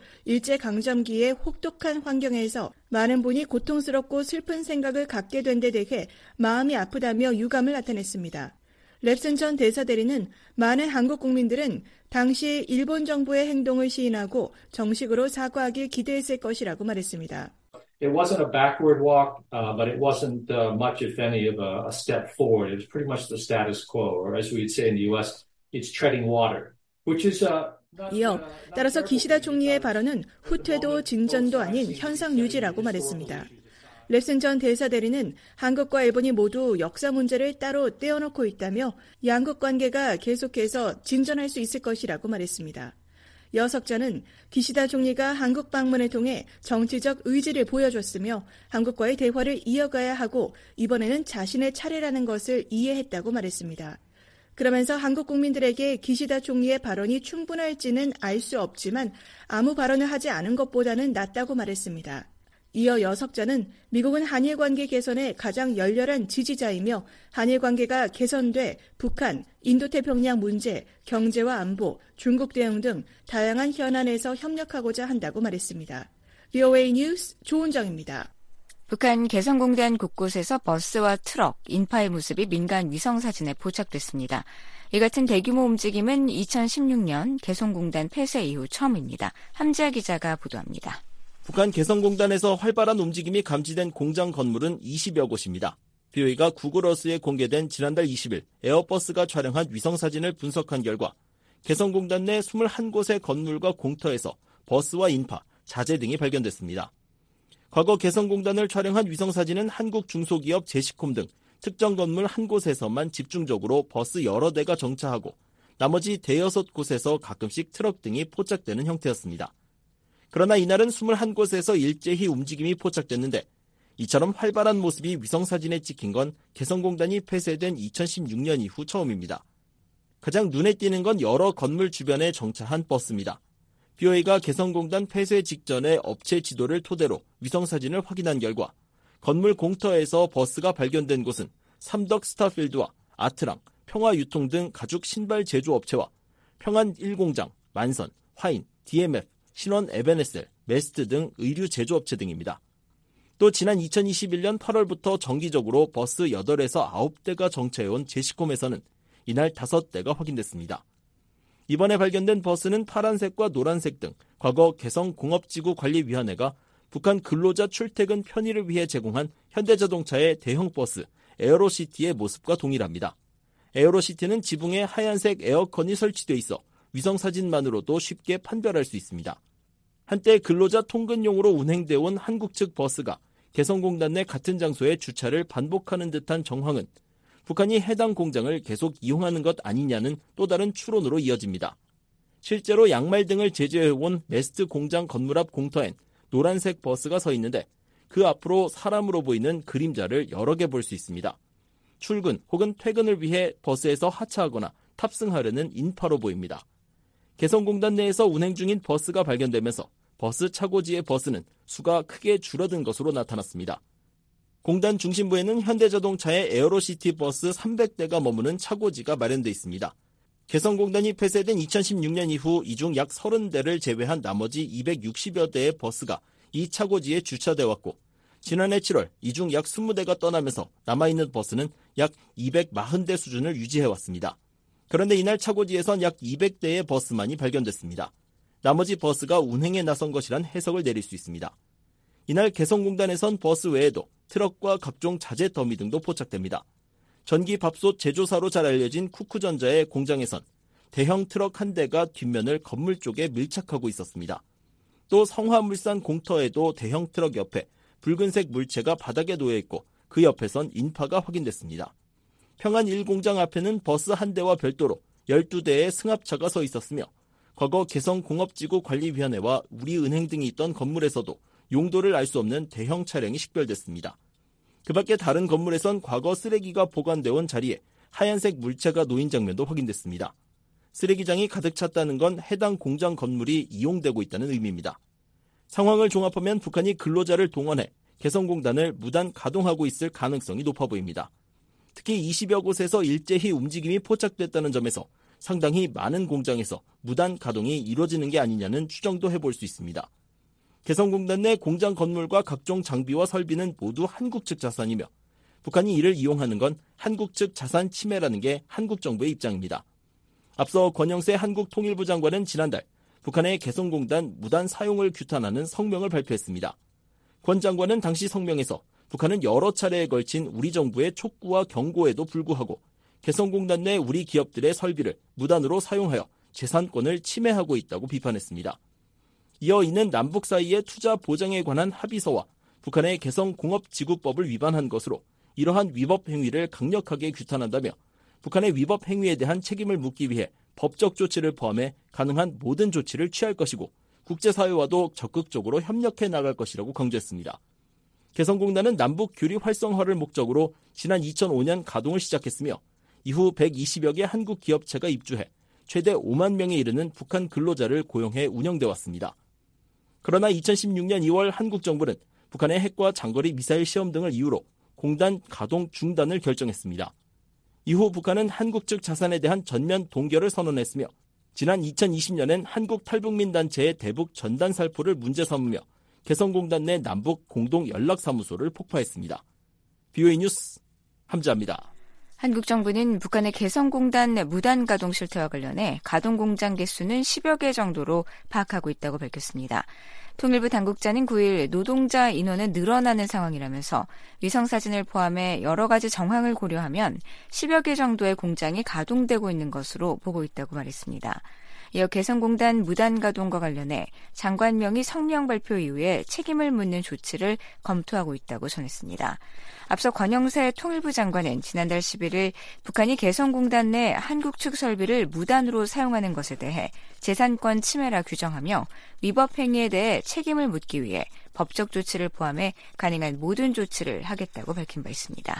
S12: 일제강점기의 혹독한 환경에서 많은 분이 고통스럽고 슬픈 생각을 갖게 된 데 대해 마음이 아프다며 유감을 나타냈습니다. 랩슨 전 대사대리는 많은 한국 국민들은 당시 일본 정부의 행동을 시인하고 정식으로 사과하길 기대했을 것이라고 말했습니다.
S16: It wasn't a backward walk, but it wasn't much, if any, of a step forward. It was pretty much the status quo, or as we'd say in the U.S., it's treading water, which is
S12: 이어 따라서 기시다 총리의 발언은 후퇴도 진전도 아닌 현상 유지라고 말했습니다. 랩슨 전 대사대리는 한국과 일본이 모두 역사 문제를 따로 떼어놓고 있다며 양국 관계가 계속해서 진전할 수 있을 것이라고 말했습니다. 여 석자는 기시다 총리가 한국 방문을 통해 정치적 의지를 보여줬으며 한국과의 대화를 이어가야 하고 이번에는 자신의 차례라는 것을 이해했다고 말했습니다. 그러면서 한국 국민들에게 기시다 총리의 발언이 충분할지는 알 수 없지만 아무 발언을 하지 않은 것보다는 낫다고 말했습니다. 이어 여 석자는 미국은 한일 관계 개선에 가장 열렬한 지지자이며 한일 관계가 개선돼 북한, 인도태평양 문제, 경제와 안보, 중국 대응 등 다양한 현안에서 협력하고자 한다고 말했습니다. VOA 뉴스 조은정입니다.
S5: 북한 개성공단 곳곳에서 버스와 트럭, 인파의 모습이 민간 위성사진에 포착됐습니다. 이 같은 대규모 움직임은 2016년 개성공단 폐쇄 이후 처음입니다. 함지아 기자가 보도합니다.
S2: 북한 개성공단에서 활발한 움직임이 감지된 공장 건물은 20여 곳입니다. BOE가 구글어스에 공개된 지난달 20일 에어버스가 촬영한 위성사진을 분석한 결과 개성공단 내 21곳의 건물과 공터에서 버스와 인파, 자재 등이 발견됐습니다. 과거 개성공단을 촬영한 위성사진은 한국 중소기업 제시콤 등 특정 건물 한 곳에서만 집중적으로 버스 여러 대가 정차하고 나머지 대여섯 곳에서 가끔씩 트럭 등이 포착되는 형태였습니다. 그러나 이날은 21곳에서 일제히 움직임이 포착됐는데 이처럼 활발한 모습이 위성사진에 찍힌 건 개성공단이 폐쇄된 2016년 이후 처음입니다. 가장 눈에 띄는 건 여러 건물 주변에 정차한 버스입니다. BOE가 개성공단 폐쇄 직전의 업체 지도를 토대로 위성사진을 확인한 결과 건물 공터에서 버스가 발견된 곳은 삼덕 스타필드와 아트랑, 평화유통 등 가죽 신발 제조업체와 평안 1공장, 만선, 화인, DMF, 신원 에베네셀, 메스트 등 의류 제조업체 등입니다. 또 지난 2021년 8월부터 정기적으로 버스 8에서 9대가 정차해온 제시콤에서는 이날 5대가 확인됐습니다. 이번에 발견된 버스는 파란색과 노란색 등 과거 개성공업지구관리위원회가 북한 근로자 출퇴근 편의를 위해 제공한 현대자동차의 대형 버스 에어로시티의 모습과 동일합니다. 에어로시티는 지붕에 하얀색 에어컨이 설치되어 있어 위성사진만으로도 쉽게 판별할 수 있습니다. 한때 근로자 통근용으로 운행되어 온 한국 측 버스가 개성공단 내 같은 장소에 주차를 반복하는 듯한 정황은 북한이 해당 공장을 계속 이용하는 것 아니냐는 또 다른 추론으로 이어집니다. 실제로 양말 등을 제조해온 메스트 공장 건물 앞 공터엔 노란색 버스가 서 있는데 그 앞으로 사람으로 보이는 그림자를 여러 개 볼 수 있습니다. 출근 혹은 퇴근을 위해 버스에서 하차하거나 탑승하려는 인파로 보입니다. 개성공단 내에서 운행 중인 버스가 발견되면서 버스 차고지의 버스는 수가 크게 줄어든 것으로 나타났습니다. 공단 중심부에는 현대자동차의 에어로시티 버스 300대가 머무는 차고지가 마련돼 있습니다. 개성공단이 폐쇄된 2016년 이후 이 중 약 30대를 제외한 나머지 260여 대의 버스가 이 차고지에 주차돼 왔고 지난해 7월 이 중 약 20대가 떠나면서 남아있는 버스는 약 240대 수준을 유지해왔습니다. 그런데 이날 차고지에선 약 200대의 버스만이 발견됐습니다. 나머지 버스가 운행에 나선 것이란 해석을 내릴 수 있습니다. 이날 개성공단에선 버스 외에도 트럭과 각종 자재 더미 등도 포착됩니다. 전기밥솥 제조사로 잘 알려진 쿠쿠전자의 공장에선 대형 트럭 한 대가 뒷면을 건물 쪽에 밀착하고 있었습니다. 또 성화물산 공터에도 대형 트럭 옆에 붉은색 물체가 바닥에 놓여있고 그 옆에선 인파가 확인됐습니다. 평안 1공장 앞에는 버스 한 대와 별도로 12대의 승합차가 서 있었으며 과거 개성공업지구 관리위원회와 우리은행 등이 있던 건물에서도 용도를 알 수 없는 대형 차량이 식별됐습니다. 그 밖에 다른 건물에선 과거 쓰레기가 보관되어 온 자리에 하얀색 물체가 놓인 장면도 확인됐습니다. 쓰레기장이 가득 찼다는 건 해당 공장 건물이 이용되고 있다는 의미입니다. 상황을 종합하면 북한이 근로자를 동원해 개성공단을 무단 가동하고 있을 가능성이 높아 보입니다. 특히 20여 곳에서 일제히 움직임이 포착됐다는 점에서 상당히 많은 공장에서 무단 가동이 이루어지는 게 아니냐는 추정도 해볼 수 있습니다. 개성공단 내 공장 건물과 각종 장비와 설비는 모두 한국 측 자산이며 북한이 이를 이용하는 건 한국 측 자산 침해라는 게 한국 정부의 입장입니다. 앞서 권영세 한국통일부 장관은 지난달 북한의 개성공단 무단 사용을 규탄하는 성명을 발표했습니다. 권 장관은 당시 성명에서 북한은 여러 차례에 걸친 우리 정부의 촉구와 경고에도 불구하고 개성공단 내 우리 기업들의 설비를 무단으로 사용하여 재산권을 침해하고 있다고 비판했습니다. 이어 이는 남북 사이의 투자 보장에 관한 합의서와 북한의 개성공업지구법을 위반한 것으로 이러한 위법 행위를 강력하게 규탄한다며 북한의 위법 행위에 대한 책임을 묻기 위해 법적 조치를 포함해 가능한 모든 조치를 취할 것이고 국제사회와도 적극적으로 협력해 나갈 것이라고 강조했습니다. 개성공단은 남북 교류 활성화를 목적으로 지난 2005년 가동을 시작했으며 이후 120여 개 한국 기업체가 입주해 최대 5만 명에 이르는 북한 근로자를 고용해 운영돼 왔습니다. 그러나 2016년 2월 한국 정부는 북한의 핵과 장거리 미사일 시험 등을 이유로 공단 가동 중단을 결정했습니다. 이후 북한은 한국 측 자산에 대한 전면 동결을 선언했으며 지난 2020년엔 한국 탈북민 단체의 대북 전단 살포를 문제 삼으며 개성공단 내 남북 공동 연락사무소를 폭파했습니다. BOA 뉴스 함지아입니다.
S5: 한국 정부는 북한의 개성공단 무단 가동 실태와 관련해 가동 공장 개수는 10여 개 정도로 파악하고 있다고 밝혔습니다. 통일부 당국자는 9일 노동자 인원은 늘어나는 상황이라면서 위성사진을 포함해 여러 가지 정황을 고려하면 10여 개 정도의 공장이 가동되고 있는 것으로 보고 있다고 말했습니다. 이어 개성공단 무단 가동과 관련해 장관명의 성명 발표 이후에 책임을 묻는 조치를 검토하고 있다고 전했습니다. 앞서 권영세 통일부 장관은 지난달 11일 북한이 개성공단 내 한국 측 설비를 무단으로 사용하는 것에 대해 재산권 침해라 규정하며 위법 행위에 대해 책임을 묻기 위해 법적 조치를 포함해 가능한 모든 조치를 하겠다고 밝힌 바 있습니다.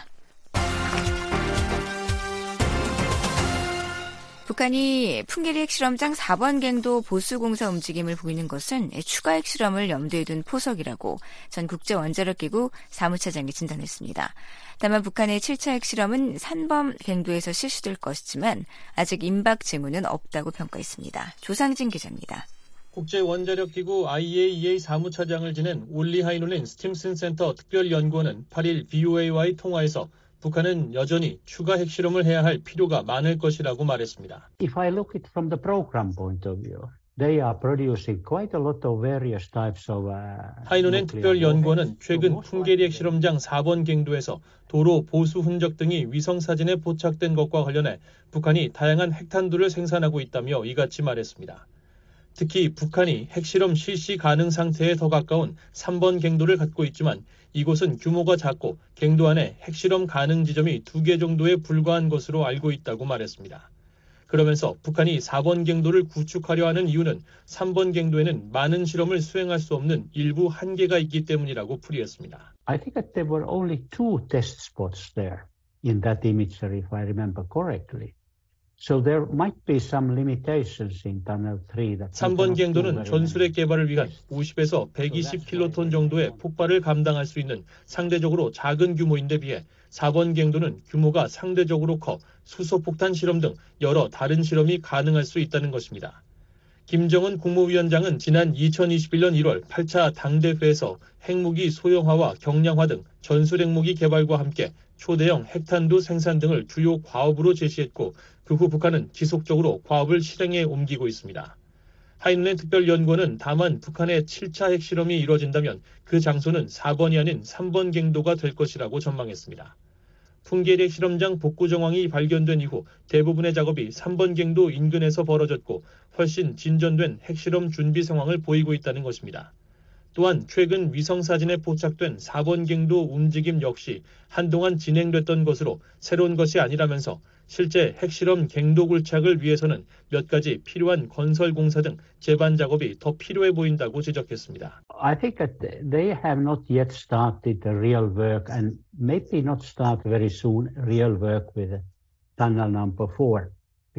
S5: 북한이 풍계리 핵실험장 4번 갱도 보수공사 움직임을 보이는 것은 추가 핵실험을 염두에 둔 포석이라고 전 국제원자력기구 사무차장이 진단했습니다. 다만 북한의 7차 핵실험은 3번 갱도에서 실시될 것이지만 아직 임박 징후는 없다고 평가했습니다. 조상진 기자입니다.
S4: 국제원자력기구 IAEA 사무차장을 지낸 올리 하이놀린 스팀슨 센터 특별연구원은 8일 BOA와의 통화에서 북한은 여전히 추가 핵실험을 해야 할 필요가 많을 것이라고 말했습니다.
S17: If I look it from the program point of view, they are producing quite a lot of various types of
S4: 하이노넨 특별연구원은 최근 풍계리 핵실험장 4번 갱도에서 도로 보수 흔적 등이 위성사진에 포착된 것과 관련해 북한이 다양한 핵탄두를 생산하고 있다며 이같이 말했습니다. 특히 북한이 핵실험 실시 가능 상태에 더 가까운 3번 갱도를 갖고 있지만 이곳은 규모가 작고 갱도 안에 핵실험 가능 지점이 2개 정도에 불과한 것으로 알고 있다고 말했습니다. 그러면서 북한이 4번 갱도를 구축하려 하는 이유는 3번 갱도에는 많은 실험을 수행할 수 없는 일부 한계가 있기 때문이라고 풀이했습니다.
S17: I think that there were only two test spots there. in that imagery, if I remember correctly. So there might be some limitations in Tunnel 3.
S4: 3번 갱도는 전술핵 개발을 위한 50에서 120킬로톤 정도의 폭발을 감당할 수 있는 상대적으로 작은 규모인데 비해 4번 갱도는 규모가 상대적으로 커 수소폭탄 실험 등 여러 다른 실험이 가능할 수 있다는 것입니다. 김정은 국무위원장은 지난 2021년 1월 8차 당대회에서 핵무기 소형화와 경량화 등 전술핵무기 개발과 함께 초대형 핵탄두 생산 등을 주요 과업으로 제시했고 그 후 북한은 지속적으로 과업을 실행에 옮기고 있습니다. 하이눈의 특별연구원은 다만 북한의 7차 핵실험이 이뤄진다면 그 장소는 4번이 아닌 3번 갱도가 될 것이라고 전망했습니다. 풍계리 핵실험장 복구 정황이 발견된 이후 대부분의 작업이 3번 갱도 인근에서 벌어졌고 훨씬 진전된 핵실험 준비 상황을 보이고 있다는 것입니다. 또한 최근 위성사진에 포착된 4번 갱도 움직임 역시 한동안 진행됐던 것으로 새로운 것이 아니라면서 실제 핵실험 갱도 굴착을 위해서는 몇 가지 필요한 건설 공사 등 제반 작업이 더 필요해 보인다고 지적했습니다.
S17: I think that they have not yet started the real work and maybe not start very soon real work with tunnel number 4.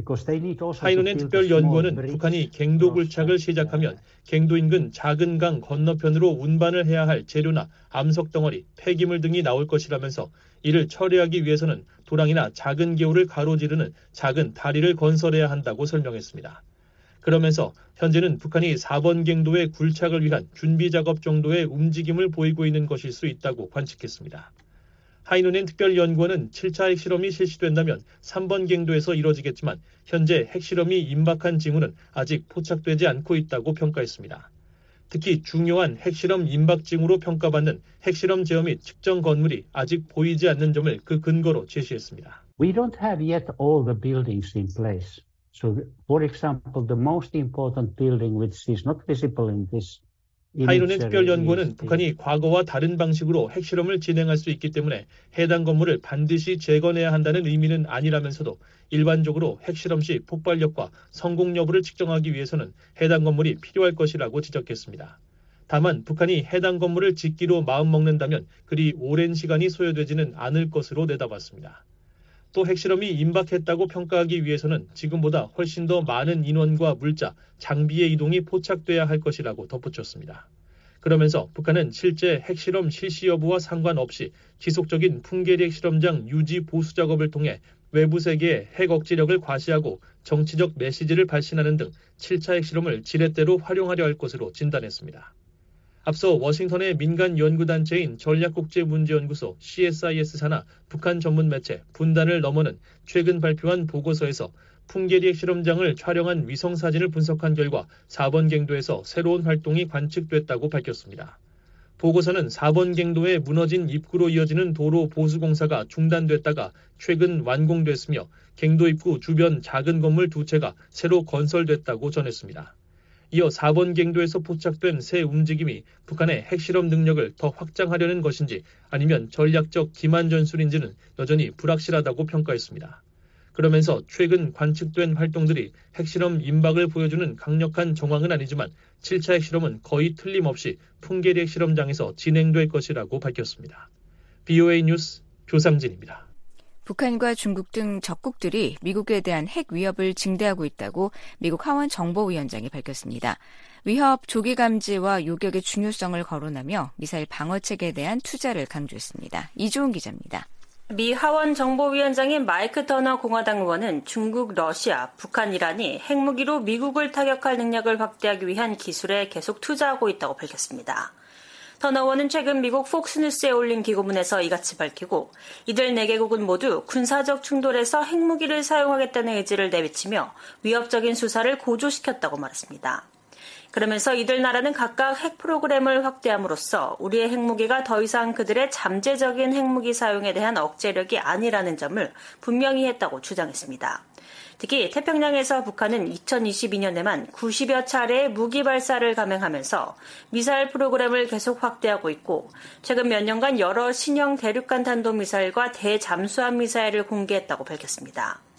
S17: 하이눈의 특별연구원은 북한이 갱도 굴착을 시작하면 갱도 인근 작은 강 건너편으로 운반을 해야 할 재료나 암석 덩어리, 폐기물 등이 나올 것이라면서 이를 처리하기 위해서는 도랑이나 작은 개울을 가로지르는 작은 다리를 건설해야 한다고 설명했습니다. 그러면서 현재는 북한이 4번 갱도의 굴착을 위한 준비 작업 정도의 움직임을 보이고 있는 것일 수 있다고 관측했습니다. 하이눈의 특별연구원은 7차 핵실험이 실시된다면 3번 갱도에서 이뤄지겠지만 현재 핵실험이 임박한 징후는 아직 포착되지 않고 있다고 평가했습니다. 특히 중요한 핵실험 임박 징후로 평가받는 핵실험 제어 및 측정 건물이 아직 보이지 않는 점을 그 근거로 제시했습니다. We don't have yet all the buildings in place. So, for example, the most important building which is not visible in this
S4: 하이눈의 특별연구원은 북한이 과거와 다른 방식으로 핵실험을 진행할 수 있기 때문에 해당 건물을 반드시 재건해야 한다는 의미는 아니라면서도 일반적으로 핵실험 시 폭발력과 성공 여부를 측정하기 위해서는 해당 건물이 필요할 것이라고 지적했습니다. 다만 북한이 해당 건물을 짓기로 마음먹는다면 그리 오랜 시간이 소요되지는 않을 것으로 내다봤습니다. 또 핵실험이 임박했다고 평가하기 위해서는 지금보다 훨씬 더 많은 인원과 물자, 장비의 이동이 포착돼야 할 것이라고 덧붙였습니다. 그러면서 북한은 실제 핵실험 실시 여부와 상관없이 지속적인 풍계리 핵실험장 유지 보수 작업을 통해 외부 세계에 핵 억지력을 과시하고 정치적 메시지를 발신하는 등 7차 핵실험을 지렛대로 활용하려 할 것으로 진단했습니다. 앞서 워싱턴의 민간 연구단체인 전략국제문제연구소 CSIS 산하 북한 전문 매체 분단을 넘어는 최근 발표한 보고서에서 풍계리 핵실험장을 촬영한 위성사진을 분석한 결과 4번 갱도에서 새로운 활동이 관측됐다고 밝혔습니다. 보고서는 4번 갱도의 무너진 입구로 이어지는 도로 보수 공사가 중단됐다가 최근 완공됐으며 갱도 입구 주변 작은 건물 2채가 새로 건설됐다고 전했습니다. 이어 4번 갱도에서 포착된 새 움직임이 북한의 핵실험 능력을 더 확장하려는 것인지 아니면 전략적 기만 전술인지는 여전히 불확실하다고 평가했습니다. 그러면서 최근 관측된 활동들이 핵실험 임박을 보여주는 강력한 정황은 아니지만 7차 핵실험은 거의 틀림없이 풍계리 핵실험장에서 진행될 것이라고 밝혔습니다. BOA 뉴스 조상진입니다.
S5: 북한과 중국 등 적국들이 미국에 대한 핵 위협을 증대하고 있다고 미국 하원 정보위원장이 밝혔습니다. 위협 조기 감지와 요격의 중요성을 거론하며 미사일 방어책에 대한 투자를 강조했습니다. 이주은 기자입니다.
S11: 미 하원 정보위원장인 마이크 터너 공화당 의원은 중국, 러시아, 북한, 이란이 핵무기로 미국을 타격할 능력을 확대하기 위한 기술에 계속 투자하고 있다고 밝혔습니다. 터너 의원은 최근 미국 폭스뉴스에 올린 기고문에서 이같이 밝히고 이들 4개국은 모두 군사적 충돌에서 핵무기를 사용하겠다는 의지를 내비치며 위협적인 수사를 고조시켰다고 말했습니다. 그러면서 이들 나라는 각각 핵 프로그램을 확대함으로써 우리의 핵무기가 더 이상 그들의 잠재적인 핵무기 사용에 대한 억제력이 아니라는 점을 분명히 했다고 주장했습니다. 특히 태평양에서 북한은 2022년에만 90여 차례의 무기 발사를 감행하면서 미사일 프로그램을 계속 확대하고 있고 최근 몇 년간 여러 신형 대륙간 탄도미사일과 대잠수함 미사일을 공개했다고 밝혔습니다.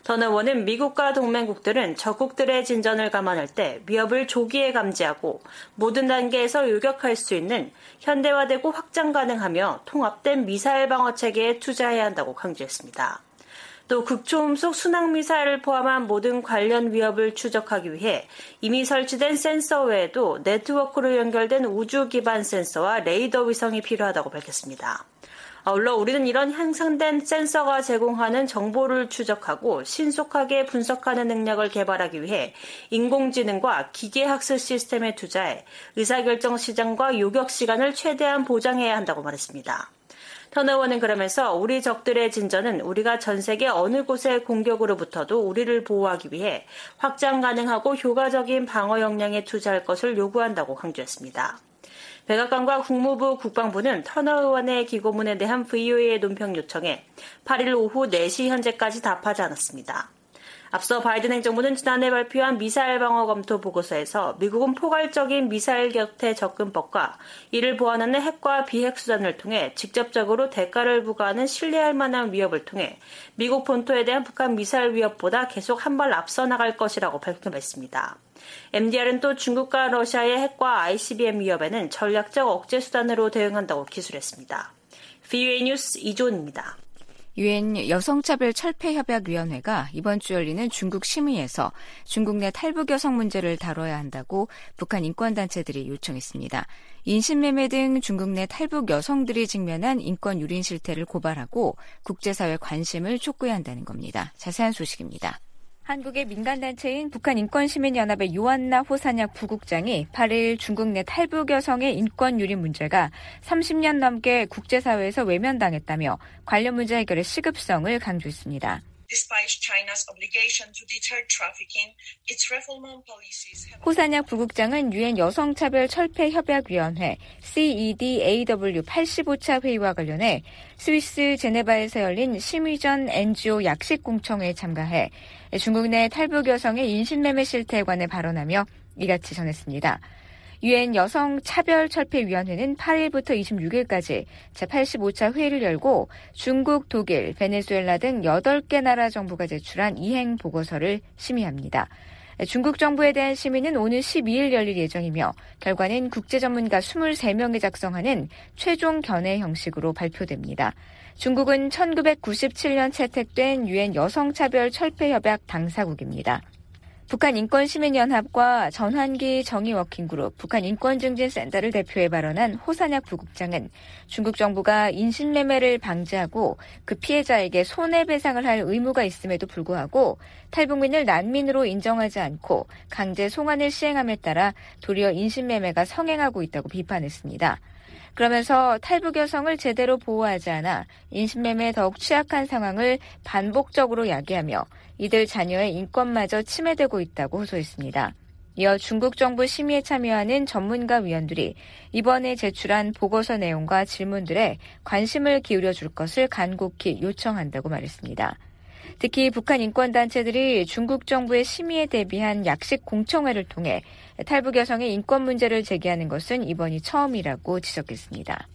S11: 턴 의원은 미국과 동맹국들은 적국들의 진전을 감안할 때 위협을 조기에 감지하고 모든 단계에서 요격할 수 있는 현대화되고 확장 가능하며 통합된 미사일 방어 체계에 투자해야 한다고 강조했습니다. 또 극초음속 순항미사일을 포함한 모든 관련 위협을 추적하기 위해 이미 설치된 센서 외에도 네트워크로 연결된 우주 기반 센서와 레이더 위성이 필요하다고 밝혔습니다. 아울러 우리는 이런 향상된 센서가 제공하는 정보를 추적하고 신속하게 분석하는 능력을 개발하기 위해 인공지능과 기계학습 시스템에 투자해 의사결정 시장과 요격 시간을 최대한 보장해야 한다고 말했습니다. 턴 의원은 그러면서 우리 적들의 진전은 우리가 전 세계 어느 곳의 공격으로부터도 우리를 보호하기 위해 확장 가능하고 효과적인 방어 역량에 투자할 것을 요구한다고 강조했습니다. 백악관과 국무부 국방부는 턴 의원의 기고문에 대한 VOA의 논평 요청에 8일 오후 4시 현재까지 답하지 않았습니다. 앞서 바이든 행정부는 지난해 발표한 미사일 방어 검토 보고서에서 미국은 포괄적인 미사일 격퇴 접근법과 이를 보완하는 핵과 비핵 수단을 통해 직접적으로 대가를 부과하는 신뢰할 만한 위협을 통해 미국 본토에 대한 북한 미사일 위협보다 계속 한 발 앞서 나갈 것이라고 밝혔습니다. MDR은 또 중국과 러시아의 핵과 ICBM 위협에는 전략적 억제 수단으로 대응한다고 기술했습니다. VOA 뉴스 이조은입니다.
S5: 유엔 여성차별철폐협약위원회가 이번 주 열리는 중국 심의에서 중국 내 탈북 여성 문제를 다뤄야 한다고 북한 인권단체들이 요청했습니다. 인신매매 등 중국 내 탈북 여성들이 직면한 인권 유린 실태를 고발하고 국제사회 관심을 촉구해야 한다는 겁니다. 자세한 소식입니다. 한국의 민간단체인 북한인권시민연합의 요한나 호산약 부국장이 8일 중국 내 탈북 여성의 인권 유린 문제가 30년 넘게 국제사회에서 외면당했다며 관련 문제 해결의 시급성을 강조했습니다. 호산약 부국장은 유엔 여성차별철폐협약위원회 CEDAW 85차 회의와 관련해 스위스 제네바에서 열린 심의 전 NGO 약식공청회에 참가해 중국 내 탈북 여성의 인신매매 실태에 관해 발언하며 이같이 전했습니다. 유엔 여성차별철폐위원회는 8일부터 26일까지 제85차 회의를 열고 중국, 독일, 베네수엘라 등 8개 나라 정부가 제출한 이행 보고서를 심의합니다. 중국 정부에 대한 심의는 오늘 12일 열릴 예정이며 결과는 국제 전문가 23명이 작성하는 최종 견해 형식으로 발표됩니다. 중국은 1997년 채택된 유엔 여성차별철폐협약 당사국입니다. 북한인권시민연합과 전환기 정의워킹그룹 북한인권증진센터를 대표해 발언한 호산약 부국장은 중국 정부가 인신매매를 방지하고 그 피해자에게 손해배상을 할 의무가 있음에도 불구하고 탈북민을 난민으로 인정하지 않고 강제 송환을 시행함에 따라 도리어 인신매매가 성행하고 있다고 비판했습니다. 그러면서 탈북 여성을 제대로 보호하지 않아 인신매매에 더욱 취약한 상황을 반복적으로 야기하며 이들 자녀의 인권마저 침해되고 있다고 호소했습니다. 이어 중국 정부 심의에 참여하는 전문가 위원들이 이번에 제출한 보고서 내용과 질문들에 관심을 기울여 줄 것을 간곡히 요청한다고 말했습니다. 특히 북한 인권단체들이 중국 정부의 심의에 대비한 약식 공청회를 통해 탈북 여성의 인권 문제를 제기하는 것은 이번이 처음이라고 지적했습니다.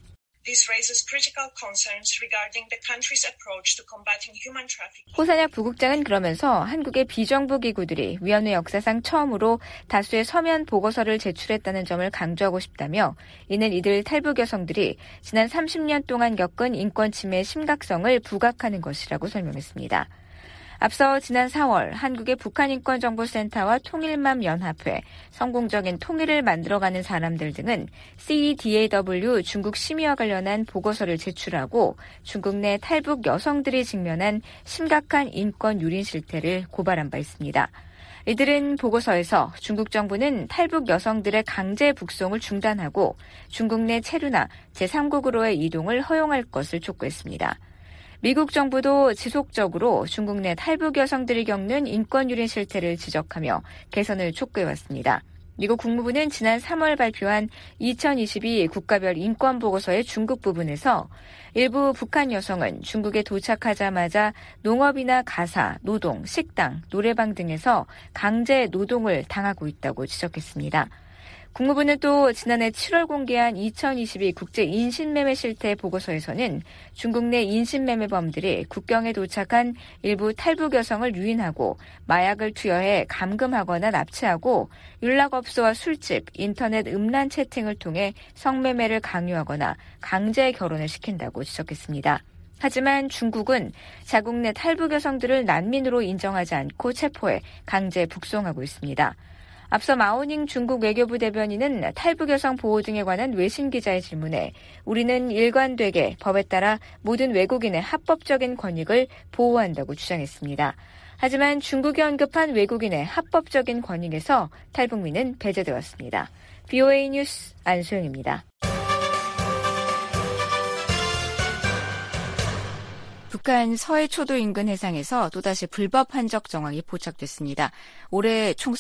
S5: 호산약 부국장은 그러면서 한국의 비정부 기구들이 위원회 역사상 처음으로 다수의 서면 보고서를 제출했다는 점을 강조하고 싶다며 이는 이들 탈북 여성들이 지난 30년 동안 겪은 인권 침해의 심각성을 부각하는 것이라고 설명했습니다. 앞서 지난 4월 한국의 북한인권정보센터와 통일맘연합회, 성공적인 통일을 만들어가는 사람들 등은 CEDAW 중국 심의와 관련한 보고서를 제출하고 중국 내 탈북 여성들이 직면한 심각한 인권 유린 실태를 고발한 바 있습니다. 이들은 보고서에서 중국 정부는 탈북 여성들의 강제 북송을 중단하고 중국 내 체류나 제3국으로의 이동을 허용할 것을 촉구했습니다. 미국 정부도 지속적으로 중국 내 탈북 여성들이 겪는 인권 유린 실태를 지적하며 개선을 촉구해왔습니다. 미국 국무부는 지난 3월 발표한 2022 국가별 인권 보고서의 중국 부분에서 일부 북한 여성은 중국에 도착하자마자 농업이나 가사, 노동, 식당, 노래방 등에서 강제 노동을 당하고 있다고 지적했습니다. 국무부는 또 지난해 7월 공개한 2022 국제 인신매매 실태 보고서에서는 중국 내 인신매매범들이 국경에 도착한 일부 탈북 여성을 유인하고 마약을 투여해 감금하거나 납치하고 윤락업소와 술집, 인터넷 음란 채팅을 통해 성매매를 강요하거나 강제 결혼을 시킨다고 지적했습니다. 하지만 중국은 자국 내 탈북 여성들을 난민으로 인정하지 않고 체포해 강제 북송하고 있습니다. 앞서 마오닝 중국 외교부 대변인은 탈북 여성 보호 등에 관한 외신 기자의 질문에 우리는 일관되게 법에 따라 모든 외국인의 합법적인 권익을 보호한다고 주장했습니다. 하지만 중국이 언급한 외국인의 합법적인 권익에서 탈북민은 배제되었습니다. VOA 뉴스 안소영입니다. 북한 서해초도 인근 해상에서 또다시 불법 환적 정황이 포착됐습니다. 올해 총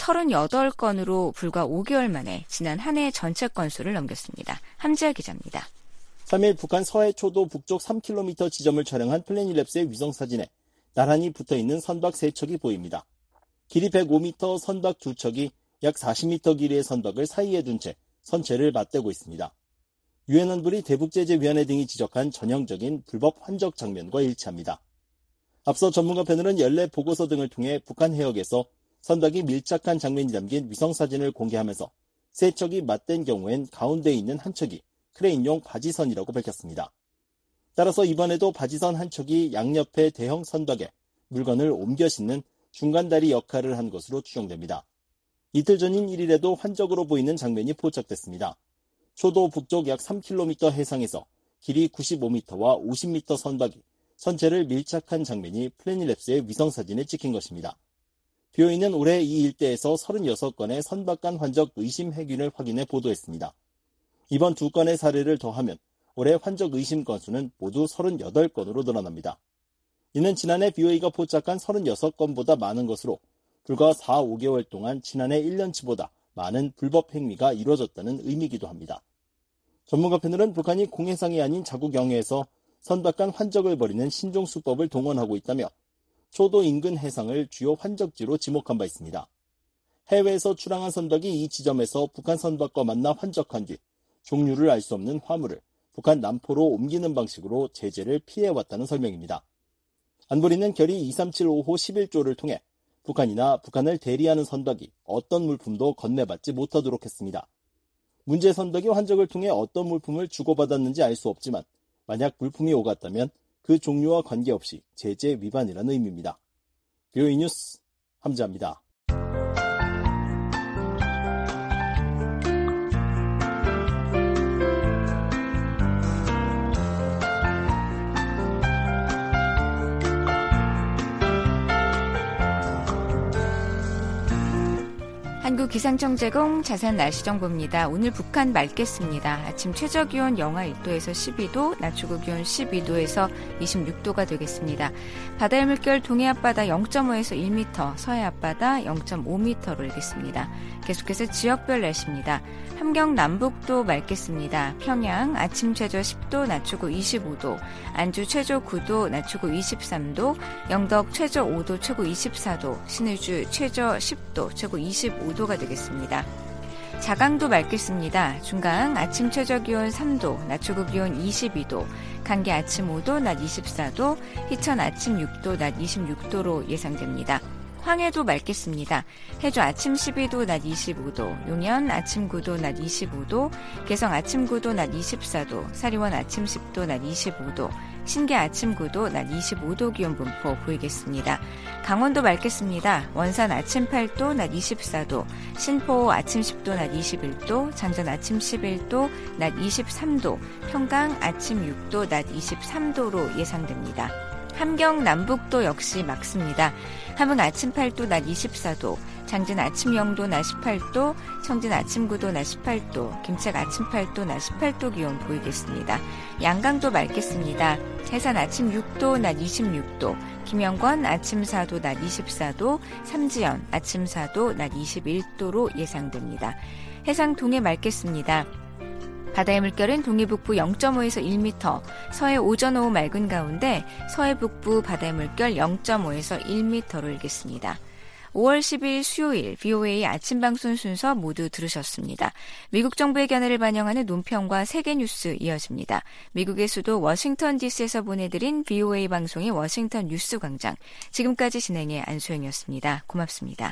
S5: 38건으로 불과 5개월 만에 지난 한 해 전체 건수를 넘겼습니다. 함지아 기자입니다.
S2: 3일 북한 서해초도 북쪽 3km 지점을 촬영한 플래닛랩스의 위성사진에 나란히 붙어있는 선박 3척이 보입니다. 길이 105m 선박 2척이 약 40m 길이의 선박을 사이에 둔 채 선체를 맞대고 있습니다. 유엔 안보리 대북제재위원회 등이 지적한 전형적인 불법 환적 장면과 일치합니다. 앞서 전문가 패널은 연례 보고서 등을 통해 북한 해역에서 선박이 밀착한 장면이 담긴 위성사진을 공개하면서 세 척이 맞댄 경우엔 가운데에 있는 한 척이 크레인용 바지선이라고 밝혔습니다. 따라서 이번에도 바지선 한 척이 양옆의 대형 선박에 물건을 옮겨 싣는 중간다리 역할을 한 것으로 추정됩니다. 이틀 전인 1일에도 환적으로 보이는 장면이 포착됐습니다. 초도 북쪽 약 3km 해상에서 길이 95m와 50m 선박이 선체를 밀착한 장면이 플래닛랩스의 위성사진에 찍힌 것입니다. BOE는 올해 이 일대에서 36건의 선박 간 환적 의심 해균을 확인해 보도했습니다. 이번 두 건의 사례를 더하면 올해 환적 의심 건수는 모두 38건으로 늘어납니다. 이는 지난해 BOE가 포착한 36건보다 많은 것으로 불과 4, 5개월 동안 지난해 1년치보다 많은 불법 행위가 이루어졌다는 의미이기도 합니다. 전문가 패널은 북한이 공해상이 아닌 자국 영해에서 선박 간 환적을 벌이는 신종수법을 동원하고 있다며 초도 인근 해상을 주요 환적지로 지목한 바 있습니다. 해외에서 출항한 선박이 이 지점에서 북한 선박과 만나 환적한 뒤 종류를 알 수 없는 화물을 북한 남포로 옮기는 방식으로 제재를 피해왔다는 설명입니다. 안보리는 결의 2375호 11조를 통해 북한이나 북한을 대리하는 선박이 어떤 물품도 건네받지 못하도록 했습니다. 문제 선박이 환적을 통해 어떤 물품을 주고받았는지 알 수 없지만 만약 물품이 오갔다면 그 종류와 관계없이 제재 위반이라는 의미입니다. BOE 뉴스 함지아입니다.
S5: 한국기상청 제공 자세한 날씨 정보입니다. 오늘 북한 맑겠습니다. 아침 최저기온 영하 1도에서 12도, 낮 최고기온 12도에서 26도가 되겠습니다. 바다의 물결 동해 앞바다 0.5에서 1m, 서해 앞바다 0.5m로 일겠습니다. 계속해서 지역별 날씨입니다. 함경 남북도 맑겠습니다. 평양 아침 최저 10도, 낮 최고 25도, 안주 최저 9도, 낮 최고 23도, 영덕 최저 5도, 최고 24도, 신의주 최저 10도, 최고 25도가 되겠습니다. 자강도 맑겠습니다. 중강 아침 최저 기온 3도, 낮 최고 기온 22도, 간계 아침 5도, 낮 24도, 희천 아침 6도, 낮 26도로 예상됩니다. 황해도 맑겠습니다. 해주 아침 12도, 낮 25도, 용현 아침 9도, 낮 25도, 개성 아침 9도, 낮 24도, 사리원 아침 10도, 낮 25도, 신계 아침 9도, 낮 25도 기온 분포 보이겠습니다. 강원도 맑겠습니다. 원산 아침 8도, 낮 24도, 신포 아침 10도, 낮 21도, 장전 아침 11도, 낮 23도, 평강 아침 6도, 낮 23도로 예상됩니다. 함경 남북도 역시 맑습니다. 함흥 아침 8도, 낮 24도, 장진 아침 0도, 낮 18도, 청진 아침 9도, 낮 18도, 김책 아침 8도, 낮 18도 기온 보이겠습니다. 양강도 맑겠습니다. 해산 아침 6도, 낮 26도, 김영권 아침 4도, 낮 24도, 삼지연 아침 4도, 낮 21도로 예상됩니다. 해상 동해 맑겠습니다. 바다의 물결은 동해북부 0.5에서 1m, 서해 오전 오후 맑은 가운데 서해 북부 바다의 물결 0.5에서 1m로 일겠습니다. 5월 10일 수요일 VOA 아침 방송 순서 모두 들으셨습니다. 미국 정부의 견해를 반영하는 논평과 세계 뉴스 이어집니다. 미국의 수도 워싱턴 DC에서 보내드린 VOA 방송의 워싱턴 뉴스 광장. 지금까지 진행의 안소영이었습니다. 고맙습니다.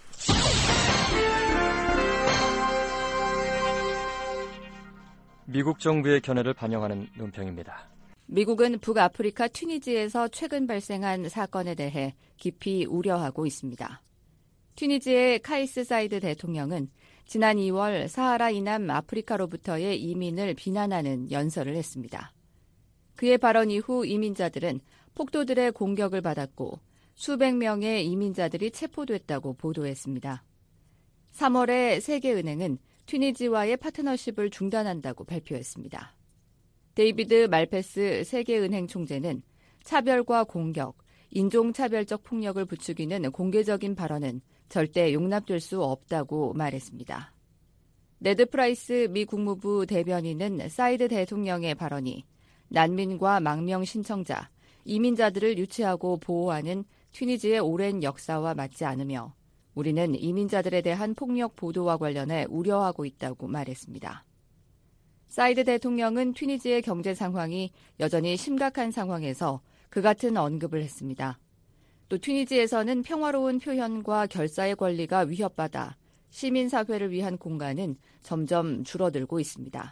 S18: 미국 정부의 견해를 반영하는 논평입니다.
S1: 미국은 북아프리카 튀니지에서 최근 발생한 사건에 대해 깊이 우려하고 있습니다. 튀니지의 카이스 사이드 대통령은 지난 2월 사하라 이남 아프리카로부터의 이민을 비난하는 연설을 했습니다. 그의 발언 이후 이민자들은 폭도들의 공격을 받았고 수백 명의 이민자들이 체포됐다고 보도했습니다. 3월에 세계은행은 튀니지와의 파트너십을 중단한다고 발표했습니다. 데이비드 말페스 세계은행 총재는 차별과 공격, 인종차별적 폭력을 부추기는 공개적인 발언은 절대 용납될 수 없다고 말했습니다. 네드 프라이스 미 국무부 대변인은 사이드 대통령의 발언이 난민과 망명 신청자, 이민자들을 유치하고 보호하는 튀니지의 오랜 역사와 맞지 않으며 우리는 이민자들에 대한 폭력 보도와 관련해 우려하고 있다고 말했습니다. 사이드 대통령은 튀니지의 경제 상황이 여전히 심각한 상황에서 그 같은 언급을 했습니다. 또 튀니지에서는 평화로운 표현과 결사의 권리가 위협받아 시민사회를 위한 공간은 점점 줄어들고 있습니다.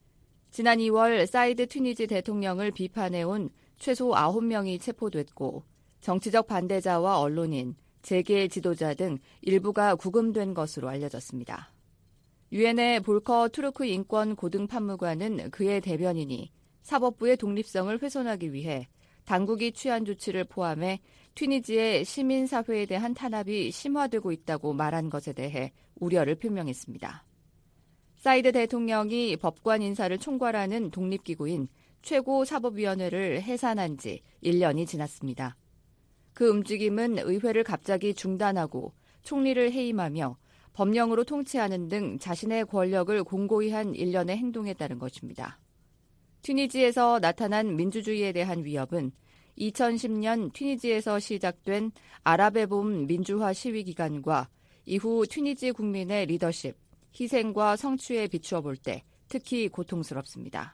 S1: 지난 2월 사이드 튀니지 대통령을 비판해온 최소 9명이 체포됐고 정치적 반대자와 언론인, 재계 지도자 등 일부가 구금된 것으로 알려졌습니다. 유엔의 볼커 투르크 인권 고등판무관은 그의 대변인이 사법부의 독립성을 훼손하기 위해 당국이 취한 조치를 포함해 튀니지의 시민사회에 대한 탄압이 심화되고 있다고 말한 것에 대해 우려를 표명했습니다. 사이드 대통령이 법관 인사를 총괄하는 독립기구인 최고사법위원회를 해산한 지 1년이 지났습니다. 그 움직임은 의회를 갑자기 중단하고 총리를 해임하며 법령으로 통치하는 등 자신의 권력을 공고히 한 일련의 행동에 따른 것입니다. 튀니지에서 나타난 민주주의에 대한 위협은 2010년 튀니지에서 시작된 아랍의 봄 민주화 시위 기간과 이후 튀니지 국민의 리더십, 희생과 성취에 비추어 볼 때 특히 고통스럽습니다.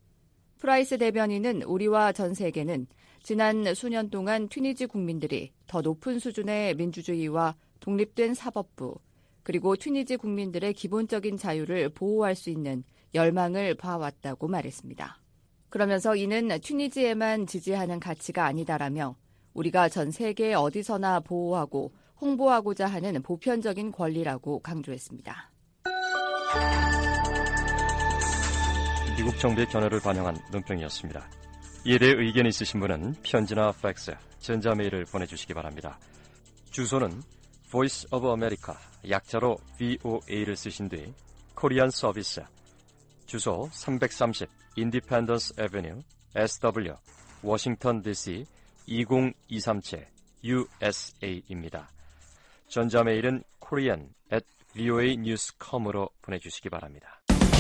S1: 프라이스 대변인은 우리와 전 세계는 지난 수년 동안 튀니지 국민들이 더 높은 수준의 민주주의와 독립된 사법부, 그리고 튀니지 국민들의 기본적인 자유를 보호할 수 있는 열망을 봐왔다고 말했습니다. 그러면서 이는 튀니지에만 지지하는 가치가 아니다라며 우리가 전 세계 어디서나 보호하고 홍보하고자 하는 보편적인 권리라고 강조했습니다.
S18: 미국 정부의 견해를 반영한 논평이었습니다. 이에 대해 의견이 있으신 분은 편지나 팩스, 전자메일을 보내주시기 바랍니다. 주소는 Voice of America, 약자로 VOA를 쓰신 뒤 코리안 서비스, 주소 330 Independence Avenue, SW, 워싱턴 DC 20237 USA입니다. 전자메일은 korean@voanews.com으로 보내주시기 바랍니다.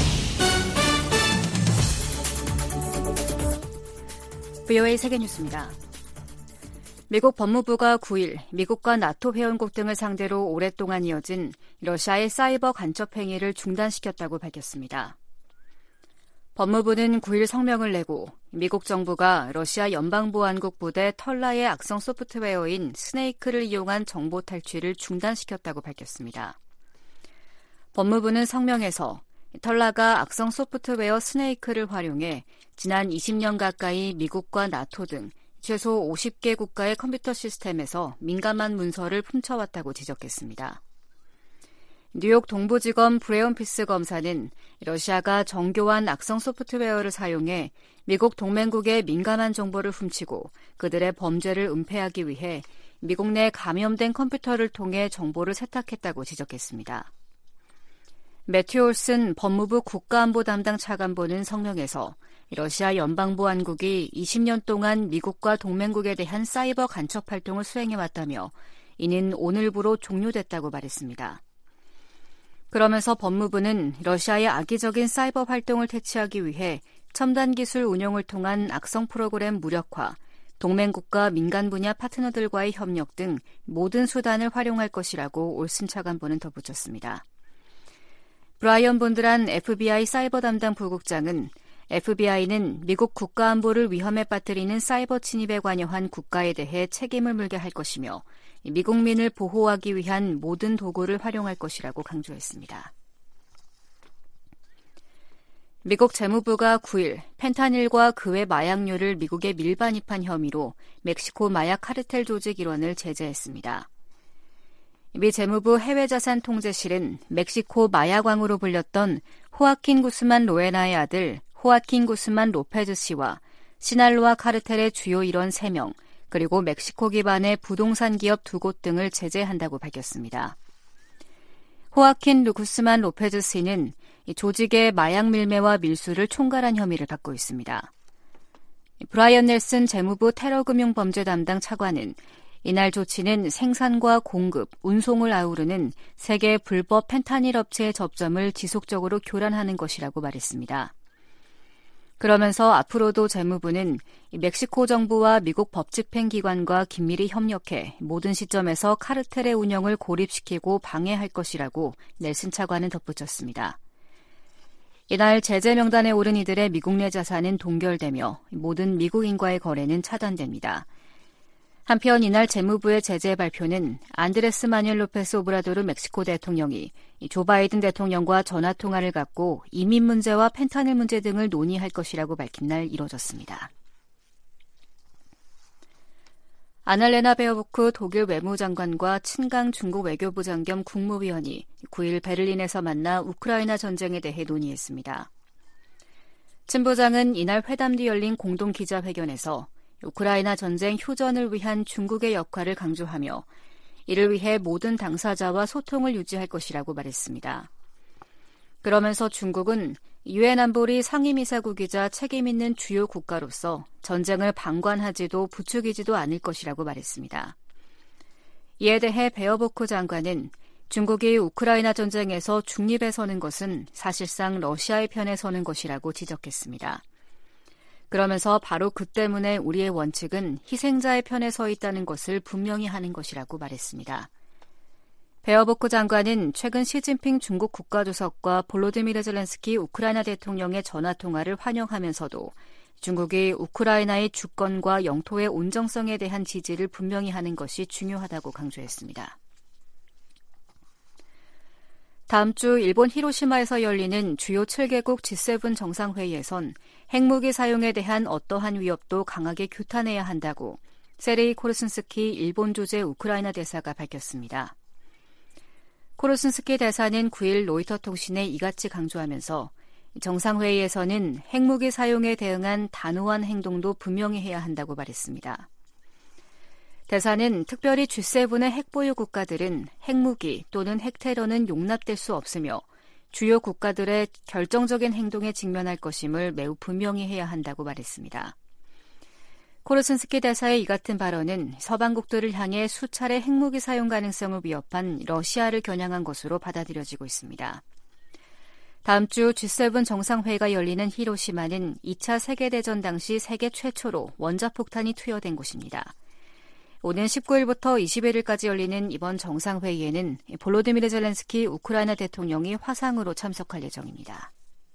S1: VOA 세계뉴스입니다. 미국 법무부가 9일 미국과 나토 회원국 등을 상대로 오랫동안 이어진 러시아의 사이버 간첩 행위를 중단시켰다고 밝혔습니다. 법무부는 9일 성명을 내고 미국 정부가 러시아 연방보안국 부대 털라의 악성 소프트웨어인 스네이크를 이용한 정보 탈취를 중단시켰다고 밝혔습니다. 법무부는 성명에서 털라가 악성 소프트웨어 스네이크를 활용해 지난 20년 가까이 미국과 나토 등 최소 50개 국가의 컴퓨터 시스템에서 민감한 문서를 훔쳐왔다고 지적했습니다. 뉴욕 동부지검 브레온 피스 검사는 러시아가 정교한 악성 소프트웨어를 사용해 미국 동맹국의 민감한 정보를 훔치고 그들의 범죄를 은폐하기 위해 미국 내 감염된 컴퓨터를 통해 정보를 세탁했다고 지적했습니다. 매튜 올슨 법무부 국가안보 담당 차관보는 성명에서 러시아 연방보안국이 20년 동안 미국과 동맹국에 대한 사이버 간첩 활동을 수행해왔다며 이는 오늘부로 종료됐다고 말했습니다. 그러면서 법무부는 러시아의 악의적인 사이버 활동을 퇴치하기 위해 첨단 기술 운용을 통한 악성 프로그램 무력화, 동맹국가 민간 분야 파트너들과의 협력 등 모든 수단을 활용할 것이라고 올슨 차관보는 덧붙였습니다. 브라이언 본드란 FBI 사이버 담당 부국장은 FBI는 미국 국가안보를 위험에 빠뜨리는 사이버 침입에 관여한 국가에 대해 책임을 물게 할 것이며 미국민을 보호하기 위한 모든 도구를 활용할 것이라고 강조했습니다. 미국 재무부가 9일 펜타닐과 그 외 마약류를 미국에 밀반입한 혐의로 멕시코 마약 카르텔 조직 일원을 제재했습니다. 미 재무부 해외자산통제실은 멕시코 마약왕으로 불렸던 호아킨 구스만 로에나의 아들 호아킨 구스만 로페즈 씨와 시날로아 카르텔의 주요 일원 3명, 그리고 멕시코 기반의 부동산 기업 2곳 등을 제재한다고 밝혔습니다. 호아킨 구스만 로페즈 씨는 조직의 마약 밀매와 밀수를 총괄한 혐의를 받고 있습니다. 브라이언 넬슨 재무부 테러금융범죄 담당 차관은 이날 조치는 생산과 공급, 운송을 아우르는 세계 불법 펜타닐 업체의 접점을 지속적으로 교란하는 것이라고 말했습니다. 그러면서 앞으로도 재무부는 멕시코 정부와 미국 법집행기관과 긴밀히 협력해 모든 시점에서 카르텔의 운영을 고립시키고 방해할 것이라고 넬슨 차관은 덧붙였습니다. 이날 제재 명단에 오른 이들의 미국 내 자산은 동결되며 모든 미국인과의 거래는 차단됩니다. 한편 이날 재무부의 제재 발표는 안드레스 마뉴엘 로페스 오브라도르 멕시코 대통령이 조 바이든 대통령과 전화통화를 갖고 이민 문제와 펜타닐 문제 등을 논의할 것이라고 밝힌 날 이뤄졌습니다. 아날레나 베어보크 독일 외무장관과 친강 중국 외교부장 겸 국무위원이 9일 베를린에서 만나 우크라이나 전쟁에 대해 논의했습니다. 친 부장은 이날 회담 뒤 열린 공동 기자회견에서 우크라이나 전쟁 휴전을 위한 중국의 역할을 강조하며 이를 위해 모든 당사자와 소통을 유지할 것이라고 말했습니다. 그러면서 중국은 유엔 안보리 상임이사국이자 책임 있는 주요 국가로서 전쟁을 방관하지도 부추기지도 않을 것이라고 말했습니다. 이에 대해 베어보크 장관은 중국이 우크라이나 전쟁에서 중립에 서는 것은 사실상 러시아의 편에 서는 것이라고 지적했습니다. 그러면서 바로 그 때문에 우리의 원칙은 희생자의 편에 서 있다는 것을 분명히 하는 것이라고 말했습니다. 베어보크 장관은 최근 시진핑 중국 국가주석과 볼로디미르 젤렌스키 우크라이나 대통령의 전화통화를 환영하면서도 중국이 우크라이나의 주권과 영토의 온정성에 대한 지지를 분명히 하는 것이 중요하다고 강조했습니다. 다음 주 일본 히로시마에서 열리는 주요 7개국 G7 정상회의에선 핵무기 사용에 대한 어떠한 위협도 강하게 규탄해야 한다고 세레이 코르순스키 일본 주재 우크라이나 대사가 밝혔습니다. 코르순스키 대사는 9일 로이터 통신에 이같이 강조하면서 정상회의에서는 핵무기 사용에 대응한 단호한 행동도 분명히 해야 한다고 말했습니다. 대사는 특별히 G7의 핵보유 국가들은 핵무기 또는 핵테러는 용납될 수 없으며 주요 국가들의 결정적인 행동에 직면할 것임을 매우 분명히 해야 한다고 말했습니다. 코르순스키 대사의 이 같은 발언은 서방국들을 향해 수차례 핵무기 사용 가능성을 위협한 러시아를 겨냥한 것으로 받아들여지고 있습니다. 다음 주 G7 정상회의가 열리는 히로시마는 2차 세계대전 당시 세계 최초로 원자폭탄이 투여된 곳입니다. 오는 19일부터 21일까지 열리는 이번 정상회의에는 볼로디미르 젤렌스키 우크라이나 대통령이 화상으로 참석할 예정입니다.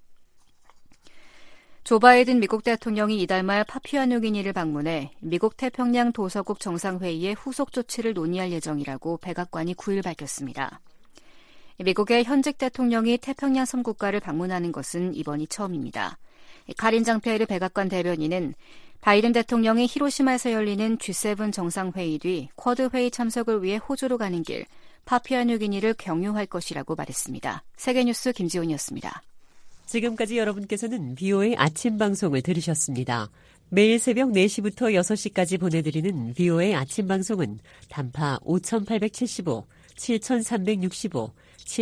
S1: 조 바이든 미국 대통령이 이달 말 파푸아뉴기니를 방문해 미국 태평양 도서국 정상회의의 후속 조치를 논의할 예정이라고 백악관이 9일 밝혔습니다. 미국의 현직 대통령이 태평양 섬국가를 방문하는 것은 이번이 처음입니다. 카린 장피에르 백악관 대변인은 바이든 대통령이 히로시마에서 열리는 G7 정상회의 뒤 쿼드 회의 참석을 위해 호주로 가는 길 파푸아뉴기니를 경유할 것이라고 말했습니다. 세계뉴스 김지훈이었습니다.
S19: 지금까지 여러분께서는 VOA 아침 방송을 들으셨습니다. 매일 새벽 4시부터 6시까지 보내드리는 VOA 아침 방송은 단파 5875, 7365,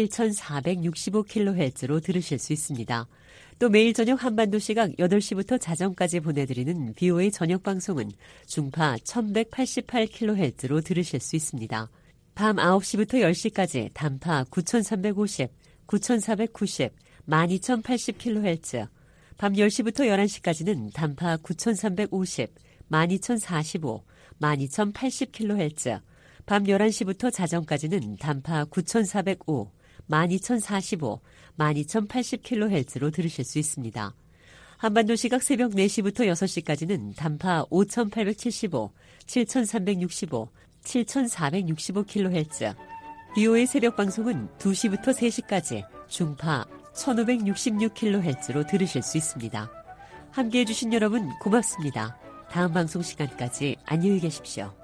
S19: 7465kHz로 들으실 수 있습니다. 또 매일 저녁 한반도 시각 8시부터 자정까지 보내드리는 VOA 저녁 방송은 중파 1188kHz로 들으실 수 있습니다. 밤 9시부터 10시까지 단파 9350, 9490, 12080kHz, 밤 10시부터 11시까지는 단파 9350, 12,045, 12,080kHz, 밤 11시부터 자정까지는 단파 9,405, 12,045, 12,080kHz로 들으실 수 있습니다. 한반도 시각 새벽 4시부터 6시까지는 단파 5,875, 7,365, 7,465kHz. BOA 새벽 방송은 2시부터 3시까지 중파 1,566kHz로 들으실 수 있습니다. 함께해 주신 여러분 고맙습니다. 다음 방송 시간까지 안녕히 계십시오.